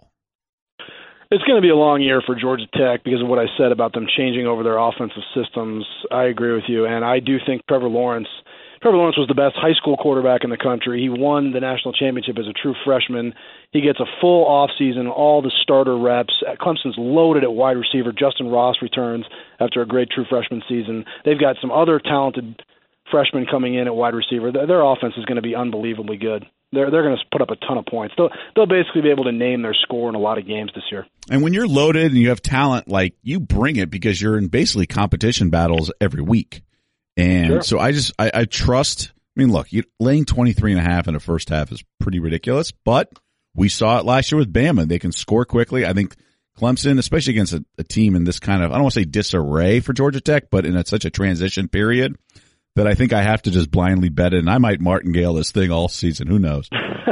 It's going to be a long year for Georgia Tech because of what I said about them changing over their offensive systems. I agree with you, and I do think Trevor Lawrence Trevor Lawrence was the best high school quarterback in the country. He won the national championship as a true freshman. He gets a full offseason, all the starter reps. Clemson's loaded at wide receiver. Justin Ross returns after a great true freshman season. They've got some other talented freshmen coming in at wide receiver. Their offense is going to be unbelievably good. They're they're going to put up a ton of points. They'll they'll basically be able to name their score in a lot of games this year. And when you're loaded and you have talent, like you bring it because you're in basically competition battles every week. And sure. so I just I, I trust. I mean, look, you, laying twenty-three and a half in the first half is pretty ridiculous, but we saw it last year with Bama. They can score quickly. I think Clemson, especially against a, a team in this kind of I don't want to say disarray for Georgia Tech, but in a, such a transition period. That I think I have to just blindly bet it, and I might martingale this thing all season. Who knows?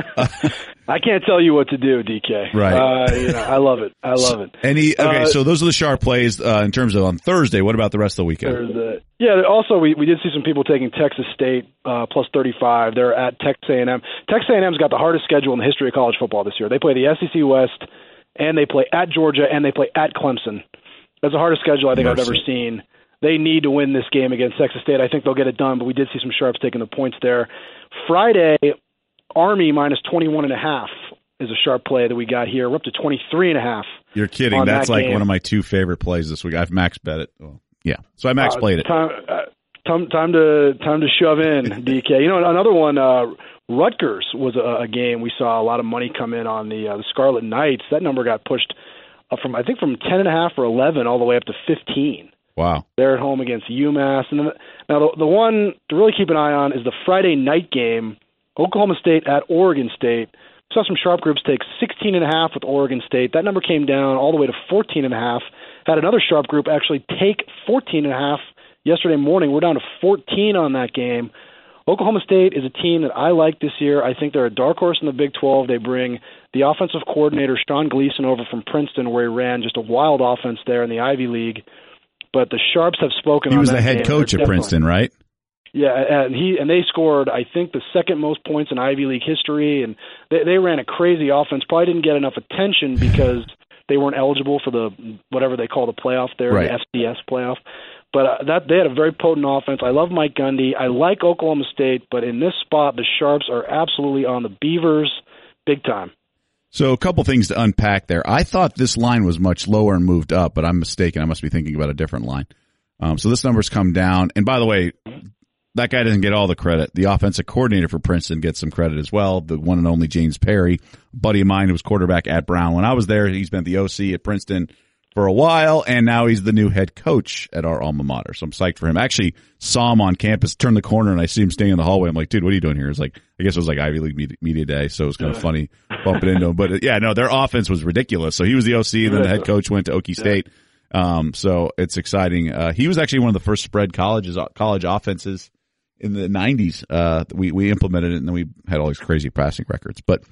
I can't tell you what to do, D K. Right. Uh, you know, I love it. I love it. Any okay? Uh, so those are the sharp plays uh, in terms of on Thursday. What about the rest of the weekend? Thursday. Yeah. Also, we we did see some people taking Texas State uh, plus thirty-five. They're at Texas A and M. Texas A and M's got the hardest schedule in the history of college football this year. They play the S E C West, and they play at Georgia, and they play at Clemson. That's the hardest schedule I think Mercy. I've ever seen. They need to win this game against Texas State. I think they'll get it done, but we did see some sharps taking the points there. Friday, Army minus twenty-one and a half is a sharp play that we got here. We're up to twenty-three and a half. You're kidding. That's that like game. one of my two favorite plays this week. I've max bet it. Oh, yeah. So I max uh, played it. Time, uh, time, time to time to shove in, D K. You know, another one, uh, Rutgers was a, a game we saw a lot of money come in on the, uh, the Scarlet Knights. That number got pushed up from, I think, from ten and a half or eleven all the way up to fifteen. Wow. They're at home against UMass. And then, now, the, the one to really keep an eye on is the Friday night game, Oklahoma State at Oregon State. We saw some sharp groups take sixteen and a half with Oregon State. That number came down all the way to fourteen and a half. Had another sharp group actually take fourteen and a half yesterday morning. We're down to fourteen on that game. Oklahoma State is a team that I like this year. I think they're a dark horse in the Big twelve. They bring the offensive coordinator, Sean Gleason, over from Princeton, where he ran just a wild offense there in the Ivy League. But the Sharps have spoken on that. He was the head game. coach They're at Princeton, right? Yeah, and he and they scored, I think, the second most points in Ivy League history, and they, they ran a crazy offense. Probably didn't get enough attention because they weren't eligible for the whatever they call the playoff there, right. the F C S playoff. But uh, that they had a very potent offense. I love Mike Gundy. I like Oklahoma State, but in this spot, the Sharps are absolutely on the Beavers big time. So a couple things to unpack there. I thought this line was much lower and moved up, but I'm mistaken. I must be thinking about a different line. Um, so this number's come down. And by the way, that guy doesn't get all the credit. The offensive coordinator for Princeton gets some credit as well. The one and only James Perry, a buddy of mine who was quarterback at Brown. When I was there, he's been the O C at Princeton for a while, and now he's the new head coach at our alma mater. So I'm psyched for him. I actually saw him on campus, turned the corner, and I see him standing in the hallway. I'm like, dude, what are you doing here? It's like, I guess it was like Ivy League Media, media Day, so it was kind of funny bumping into him. But uh, yeah, no, their offense was ridiculous. So he was the O C, and then the head coach went to Okie State. Um, so it's exciting. Uh, he was actually one of the first spread colleges, college offenses in the nineties. Uh, we, we implemented it, and then we had all these crazy passing records. But,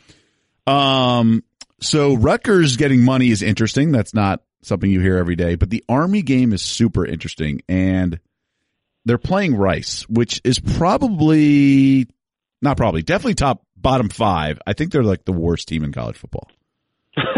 um, so Rutgers getting money is interesting. That's not something you hear every day, but the Army game is super interesting, and they're playing Rice, which is probably, not probably, definitely top, bottom five. I think they're like the worst team in college football.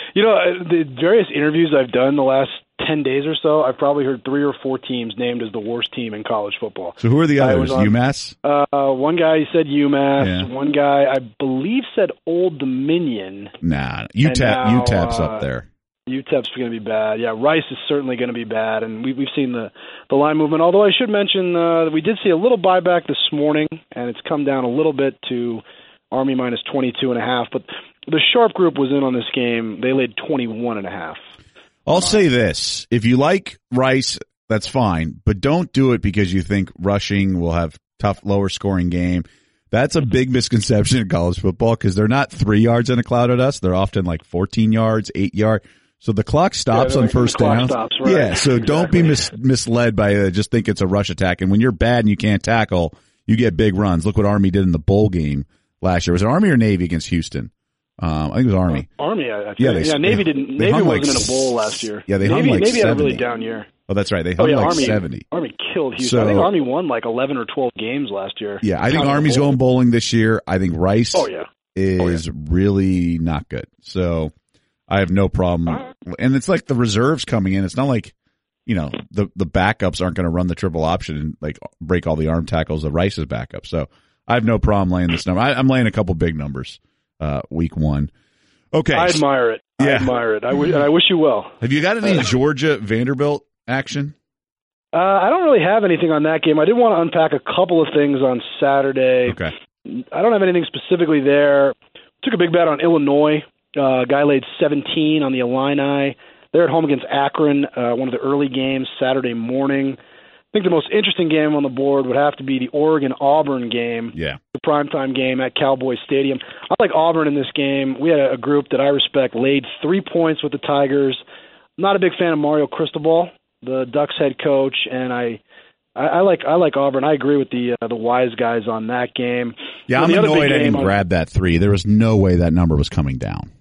You know, the various interviews I've done the last ten days or so, I've probably heard three or four teams named as the worst team in college football. So who are the others? on, UMass? Uh, one guy said UMass. Yeah. One guy, I believe, said Old Dominion. Nah, U T E P. now, U T E P's uh, up there. U T E P's going to be bad. Yeah, Rice is certainly going to be bad, and we, we've seen the, the line movement. Although I should mention uh, that we did see a little buyback this morning, and it's come down a little bit to Army minus twenty-two and a half. But the Sharp Group was in on this game. They laid twenty-one and a half. I'll say this. If you like Rice, that's fine, but don't do it because you think rushing will have tough, lower-scoring game. That's a big misconception in college football because they're not three yards in a cloud at us. They're often like fourteen yards, eight yards. So the clock stops yeah, on first down. Stops, right. Yeah, so exactly. Don't be mis- misled by uh, just think it's a rush attack. And when you're bad and you can't tackle, you get big runs. Look what Army did in the bowl game last year. Was it Army or Navy against Houston? Um, I think it was Army. Uh, Army, I think. Yeah, they, yeah Navy they, didn't. They Navy wasn't like, in a bowl last year. Yeah, they Navy, hung like Navy seventy. had a really down year. Oh, that's right. They hung oh, yeah, like Army, seventy. Army killed Houston. So, I think Army won like eleven or twelve games last year. Yeah, I think Army's going bowling this year. I think Rice oh, yeah. is oh, yeah. really not good. So I have no problem. And it's like the reserves coming in. It's not like, you know, the, the backups aren't going to run the triple option and like break all the arm tackles of Rice's backup. So I have no problem laying this number. I, I'm laying a couple big numbers uh, week one. Okay. I admire it. I yeah. admire it. I, w- and I wish you well. Have you got any Georgia Vanderbilt action? Uh, I don't really have anything on that game. I did want to unpack a couple of things on Saturday. Okay. I don't have anything specifically there. Took a big bet on Illinois. Uh, guy laid seventeen on the Illini. They're at home against Akron, uh, one of the early games Saturday morning. I think the most interesting game on the board would have to be the Oregon-Auburn game, yeah, the primetime game at Cowboy Stadium. I like Auburn in this game. We had a group that I respect laid three points with the Tigers. I'm not a big fan of Mario Cristobal, the Ducks head coach, and I I, I like I like Auburn. I agree with the uh, the wise guys on that game. Yeah, so I'm annoyed I didn't on, grab that three. There was no way that number was coming down.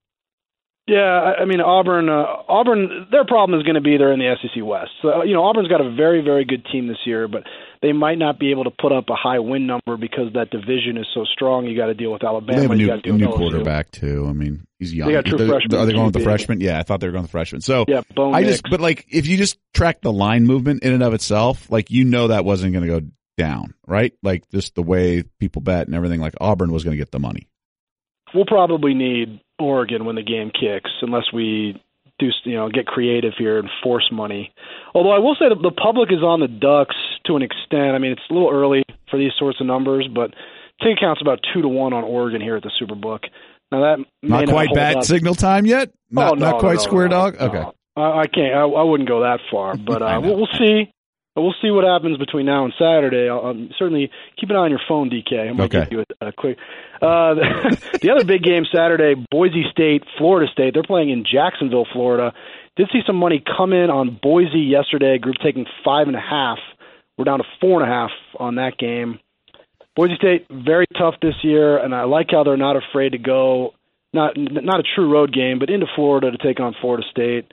Yeah, I, I mean Auburn. Uh, Auburn, their problem is going to be they're in the S E C West. So you know Auburn's got a very very good team this year, but they might not be able to put up a high win number because that division is so strong. You got to deal with Alabama. They have a new, you got to deal new with quarterback too. I mean, he's young. They got true They're, freshmen. Are they going with the big. freshman? Yeah, I thought they were going with the freshman. So yeah, Bo I Nix. just, but like, if you just track the line movement in and of itself, like you know that wasn't going to go down, right? Like just the way people bet and everything. Like Auburn was going to get the money. We'll probably need Oregon when the game kicks, unless we do, you know, get creative here and force money. Although I will say that the public is on the Ducks to an extent. I mean, it's a little early for these sorts of numbers, but ticket count's about two to one on Oregon here at the Superbook. Now that may not quite not bat up. signal time yet. Not oh, no, not quite no, no, square no, dog. no. Okay, I, I can't. I, I wouldn't go that far, but uh, we'll, we'll see. We'll see what happens between now and Saturday. I'll, I'll certainly keep an eye on your phone, D K. I might okay. give you a, a quick. Uh, the other big game Saturday, Boise State, Florida State. They're playing in Jacksonville, Florida. Did see some money come in on Boise yesterday. Group taking five and a half. We're down to four and a half on that game. Boise State very tough this year, and I like how they're not afraid to go. Not not a true road game, but into Florida to take on Florida State.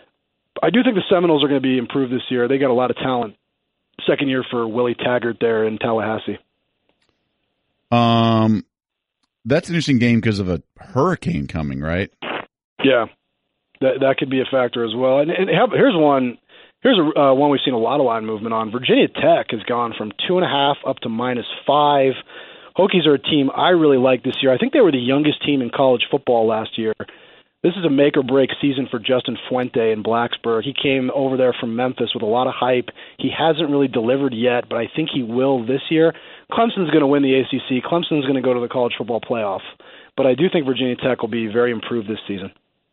I do think the Seminoles are going to be improved this year. They got a lot of talent. Second year for Willie Taggart there in Tallahassee. Um, that's an interesting game because of a hurricane coming, right? Yeah, that that could be a factor as well. And, and here's one. Here's a uh, one we've seen a lot of line movement on. Virginia Tech has gone from two and a half up to minus five. Hokies are a team I really like this year. I think they were the youngest team in college football last year. This is a make-or-break season for Justin Fuente in Blacksburg. He came over there from Memphis with a lot of hype. He hasn't really delivered yet, but I think he will this year. Clemson's going to win the A C C. Clemson's going to go to the college football playoff. But I do think Virginia Tech will be very improved this season.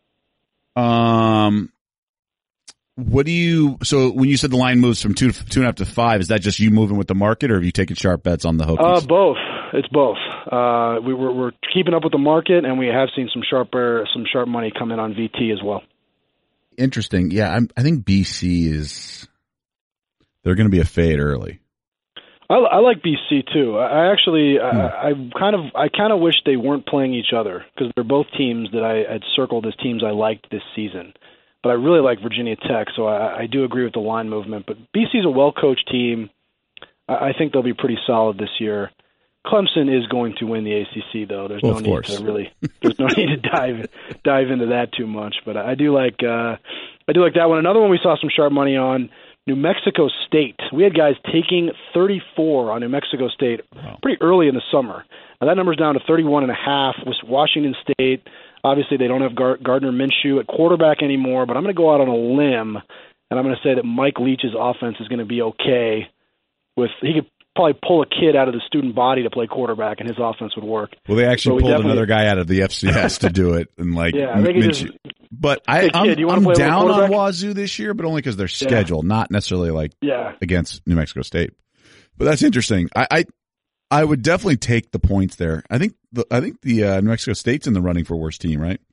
Um, what do you? So when you said the line moves from two two and a half to five, is that just you moving with the market, or have you taken sharp bets on the Hokies? Uh, both. It's both. Uh, we, we're, we're keeping up with the market, and we have seen some sharper, some sharp money come in on V T as well. Interesting. Yeah, I'm, I think B C is. They're going to be a fade early. I, I like B C too. I actually, Hmm. I, I kind of, I kind of wish they weren't playing each other because they're both teams that I had circled as teams I liked this season. But I really like Virginia Tech, so I, I do agree with the line movement. But B C's a well-coached team. I, I think they'll be pretty solid this year. Clemson is going to win the A C C, though. There's well, no of need course. to really. There's no need to dive dive into that too much. But I do like uh, I do like that one. Another one we saw some sharp money on. New Mexico State. We had guys taking thirty-four on New Mexico State wow. pretty early in the summer. Now that number's down to thirty-one and a half. With Washington State, obviously they don't have Gar- Gardner Minshew at quarterback anymore. But I'm going to go out on a limb, and I'm going to say that Mike Leach's offense is going to be okay. With he could probably pull a kid out of the student body to play quarterback, and his offense would work. Well, they actually so we pulled another guy out of the F C S to do it, and like, yeah, they could Minshew. just. But I, Hey, I'm, kid, you wanna I'm play a little down on quarterback? Wazoo this year, but only because their schedule, Yeah. not necessarily like Yeah. against New Mexico State. But that's interesting. I, I, I would definitely take the points there. I think the I think the uh, New Mexico State's in the running for worst team, right?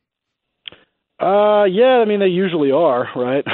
Uh, yeah, I mean they usually are, right?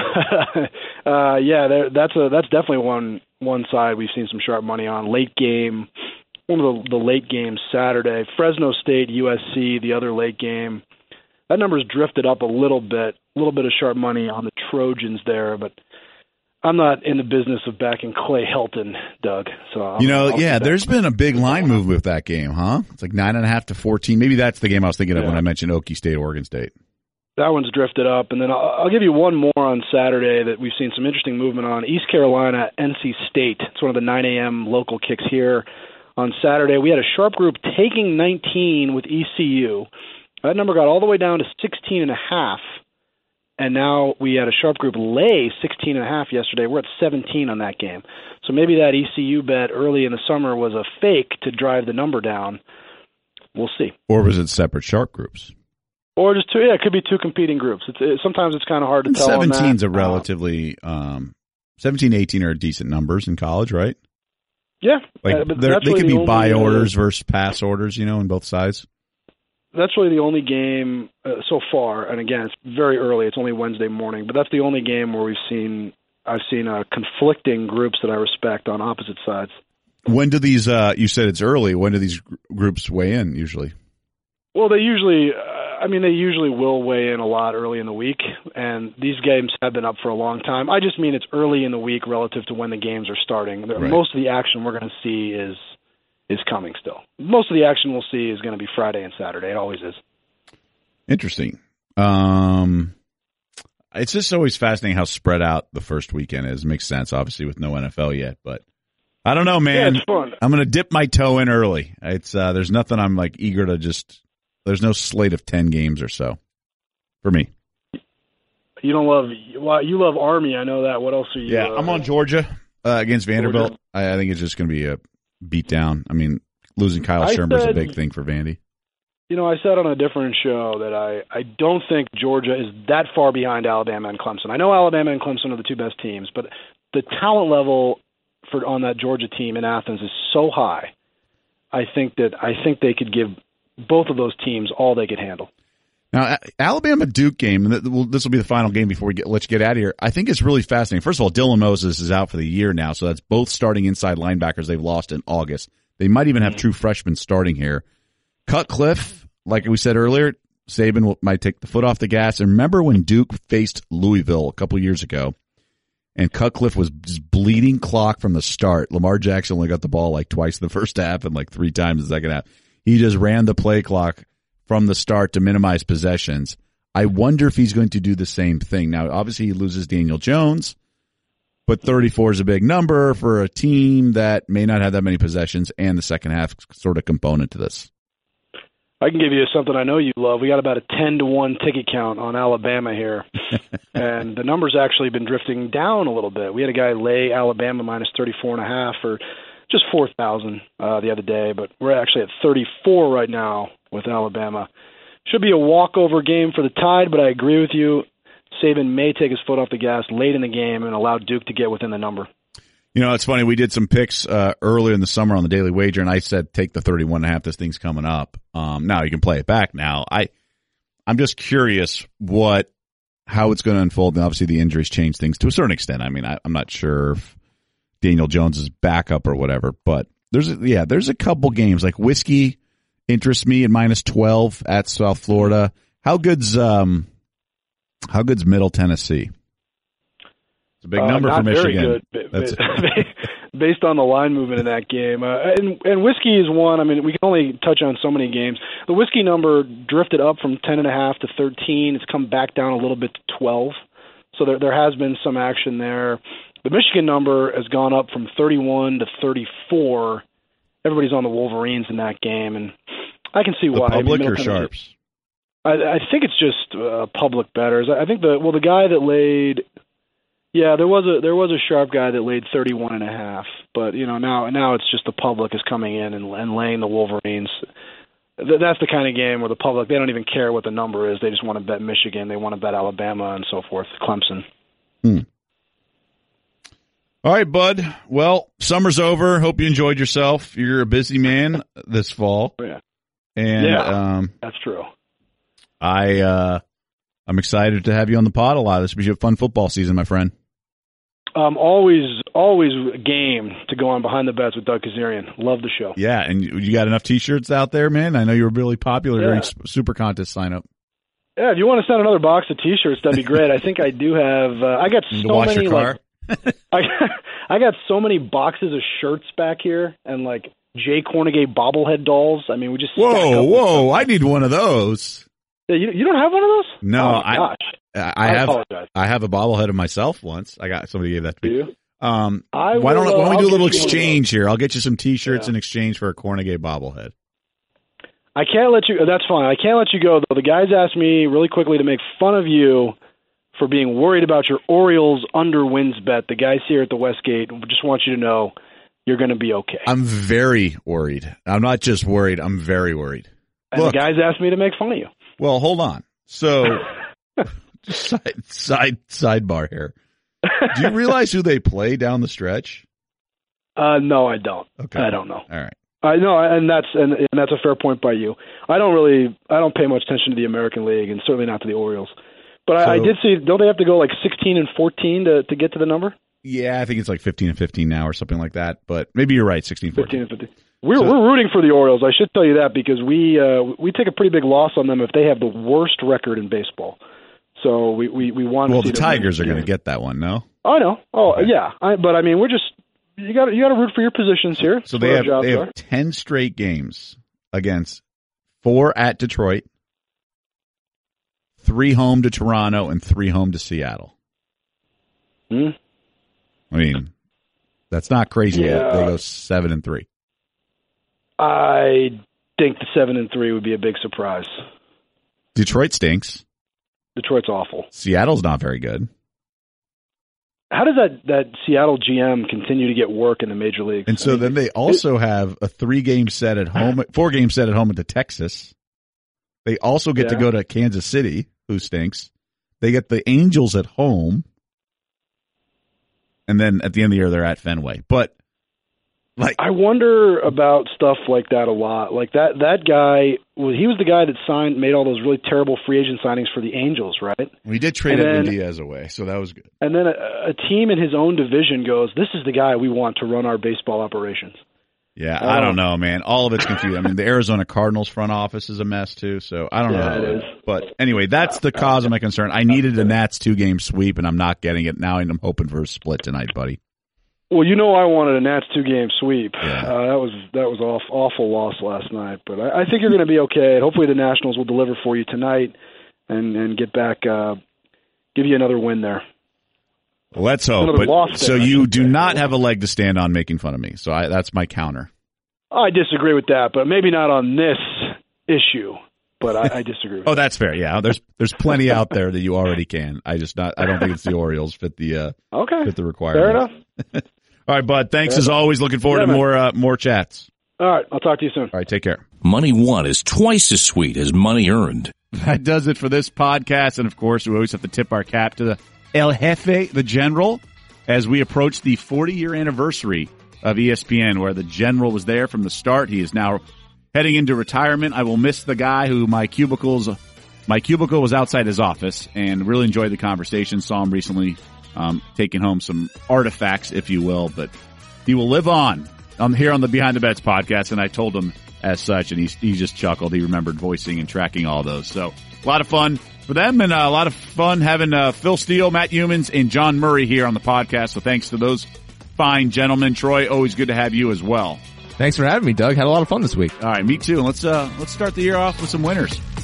uh, yeah, they're- that's a that's definitely one one side we've seen some sharp money on. Late game, one of the, the late games Saturday, Fresno State, U S C, the other late game. That number's drifted up a little bit, a little bit of sharp money on the Trojans there, but I'm not in the business of backing Clay Helton, Doug. So I'm, You know, I'll yeah, do that. there's been a big line move with that game, huh? It's like nine and a half to fourteen. Maybe that's the game I was thinking of Yeah. when I mentioned Okie State, Oregon State. That one's drifted up, and then I'll, I'll give you one more on Saturday that we've seen some interesting movement on. East Carolina, N C State. It's one of the nine a.m. local kicks here on Saturday. We had a sharp group taking nineteen with E C U. That number got all the way down to sixteen and a half, and now we had a sharp group lay sixteen and a half yesterday. We're at seventeen on that game. So maybe that E C U bet early in the summer was a fake to drive the number down. We'll see. Or was it separate sharp groups? Or just two, yeah, it could be two competing groups. It's, it, sometimes it's kind of hard to tell. seventeen's on a that. relatively, um, seventeen, eighteen are decent numbers in college, right? Yeah, Like uh, but they're- that's they really could the be only, buy uh, orders versus pass orders, you know, on both sides. That's really the only game uh, so far. And again, it's very early. It's only Wednesday morning, but that's the only game where we've seen I've seen uh, conflicting groups that I respect on opposite sides. When do these, uh, you said it's early, when do these gr- groups weigh in usually? Well, they usually, uh, I mean, they usually will weigh in a lot early in the week, and these games have been up for a long time. I just mean it's early in the week relative to when the games are starting. The- Right. Most of the action we're going to see is is coming still. Most of the action we'll see is going to be Friday and Saturday. It always is. Interesting. Um, it's just always fascinating how spread out the first weekend is. Makes sense, obviously, with no N F L yet, but I don't know, man. Yeah, it's fun. I'm going to dip my toe in early. It's, uh, there's nothing I'm like eager to just, there's no slate of ten games or so for me. You don't love, well, you love Army. I know that. What else are you? Yeah, uh, I'm on Georgia uh, against Vanderbilt. Georgia. I, I think it's just going to be a beat down. I mean, losing Kyle I Shermer's said- a big thing for Vandy. You know, I said on a different show that I, I don't think Georgia is that far behind Alabama and Clemson. I know Alabama and Clemson are the two best teams, but the talent level for on that Georgia team in Athens is so high. I think that I think they could give both of those teams all they could handle. Now, A- Alabama Duke game, and th- well, this will be the final game before we get let you get out of here. I think it's really fascinating. First of all, Dylan Moses is out for the year now, so that's both starting inside linebackers they've lost in August. They might even have true freshmen starting here. Cutcliffe, like we said earlier, Saban will, might take the foot off the gas. And remember when Duke faced Louisville a couple years ago, and Cutcliffe was just bleeding clock from the start. Lamar Jackson only got the ball like twice in the first half and like three times in the second half. He just ran the play clock from the start to minimize possessions. I wonder if he's going to do the same thing. Now, obviously, he loses Daniel Jones, but thirty-four is a big number for a team that may not have that many possessions and the second half sort of component to this. I can give you something I know you love. We got about a ten to one ticket count on Alabama here, and the number's actually been drifting down a little bit. We had a guy lay Alabama minus thirty-four and a half for just four thousand uh, the other day, but we're actually at thirty-four right now with Alabama. Should be a walkover game for the Tide, but I agree with you. Saban may take his foot off the gas late in the game and allow Duke to get within the number. You know, it's funny. We did some picks uh, earlier in the summer on the Daily Wager, and I said take the thirty-one and a half. This thing's coming up. Um, now you can play it back. Now I, I'm just curious what, how it's going to unfold. And obviously, the injuries change things to a certain extent. I mean, I, I'm not sure if Daniel Jones is backup or whatever, but there's a, yeah, there's a couple games like Whiskey interests me at minus twelve at South Florida. How good's um, how good's Middle Tennessee? It's a big Uh, number not for Michigan. Very good. That's they, based on the line movement in that game. Uh, and, and whiskey is one. I mean, we can only touch on so many games. The whiskey number drifted up from ten and a half to thirteen. It's come back down a little bit to twelve. So there there has been some action there. The Michigan number has gone up from thirty-one to thirty-four. Everybody's on the Wolverines in that game, and I can see the why. Public I mean, or Sharps? I, I think it's just uh, public bettors. I think the well, the guy that laid, yeah, there was a there was a sharp guy that laid thirty-one and a half, but you know now now it's just the public is coming in and, and laying the Wolverines. Th- that's the kind of game where the public, they don't even care what the number is. They just want to bet Michigan, they want to bet Alabama, and so forth. Clemson. Hmm. All right, bud. Well, summer's over. Hope you enjoyed yourself. You're a busy man this fall. Oh, yeah. And yeah, um, that's true. I uh, I'm excited to have you on the pod a lot. This will be a fun football season, my friend. Um, always, always game to go on Behind the Bets with Doug Kazarian. Love the show. Yeah, and you got enough T-shirts out there, man. I know you were really popular yeah. during Super Contest sign up. Yeah, if you want to send another box of T-shirts, that'd be great. I think I do have. Uh, I got so to wash many. Your car? Like, I I got so many boxes of shirts back here, and like Jay Kornegay bobblehead dolls. I mean, we just whoa, whoa! I need one of those. Yeah, you you don't have one of those? No, oh I gosh. I, I have apologize. I have a bobblehead of myself once. I got somebody gave that to Do me. you? Um, I why don't will, why don't we uh, do a I'll little get you one of exchange here? I'll get you some T-shirts Yeah. in exchange for a Kornegay bobblehead. I can't let you. That's fine. I can't let you go though. The guys asked me really quickly to make fun of you for being worried about your Orioles under wins bet. The guys here at the Westgate just want you to know you're going to be okay. I'm very worried. I'm not just worried. I'm very worried. And Look, the guys asked me to make fun of you. well, hold on. So, side side sidebar here. Do you realize who they play down the stretch? Uh, no, I don't. Okay, I don't know. All right. I know, and that's and, and that's a fair point by you. I don't really, I don't pay much attention to the American League, and certainly not to the Orioles. But So- I, I did see. Don't they have to go like sixteen and fourteen to to get to the number? Yeah, I think it's like fifteen and fifteen now or something like that. But maybe you're right, sixteen fourteen. Fifteen and fifteen. We're So- we're rooting for the Orioles. I should tell you that because we uh, we take a pretty big loss on them if they have the worst record in baseball. So we we, we want. Well, to see the them Tigers are win. going to get that one, no? I know. Oh Okay. yeah, I, but I mean we're just you got you got to root for your positions here. So That's they what our have jobs they are. have ten straight games against four at Detroit, three home to Toronto, and three home to Seattle. Hmm? I mean, that's not crazy. Yeah. They go seven and three. I think the seven and three would be a big surprise. Detroit stinks. Detroit's awful. Seattle's not very good. How does that, that Seattle G M continue to get work in the major leagues? And so I mean, then they also have a three game set at home, four game set at home at the Texas. They also get to Yeah. go to Kansas City, who stinks. They get the Angels at home. And then at the end of the year, they're at Fenway. But like, I wonder about stuff like that a lot. Like that that guy, well, he was the guy that signed, made all those really terrible free agent signings for the Angels, right? we did trade And Edwin then- Diaz away, so that was good. And then a, a team in his own division goes, "This is the guy we want to run our baseball operations." Yeah, Oh. I don't know, man. All of it's confused. I mean, the Arizona Cardinals front office is a mess too, so I don't Yeah, know. it is. But anyway, that's the cause of my concern. I needed a Nats two game sweep, and I'm not getting it now, and I'm hoping for a split tonight, buddy. Well, you know I wanted a Nats two-game sweep. Yeah. Uh, that was that was off, awful loss last night, but I, I think you're going to be okay. And hopefully the Nationals will deliver for you tonight and and get back, uh, give you another win there. Let's hope. Another But loss so there, I you should do say. not have a leg to stand on making fun of me. So I, that's my counter. I disagree with that, but maybe not on this issue. But I, I disagree. With Oh, that's fair. Yeah, there's there's plenty out there that you already can. I just not. I don't think it's the Orioles fit the uh, that. Okay, fit the fair requirements. enough. All right, bud. Thanks Fair as always. Looking forward Yeah, to man. more uh, more chats. All right, I'll talk to you soon. All right, take care. Money won is twice as sweet as money earned. That does it for this podcast. And, of course, we always have to tip our cap to the El Jefe, the General, as we approach the forty-year anniversary of E S P N, where the General was there from the start. He is now heading into retirement. I will miss the guy who my cubicles, my cubicle was outside his office, and really enjoyed the conversation. Saw him recently um, taking home some artifacts, if you will. But he will live on. I'm here on the Behind the Bets podcast, and I told him as such, and he, he just chuckled. He remembered voicing and tracking all those. So a lot of fun for them, and uh, a lot of fun having uh, Phil Steele, Matt Humans, and John Murray here on the podcast. So thanks to those fine gentlemen. Troy, always good to have you as well. Thanks for having me, Doug. Had a lot of fun this week. All right, me too. And let's uh let's start the year off with some winners.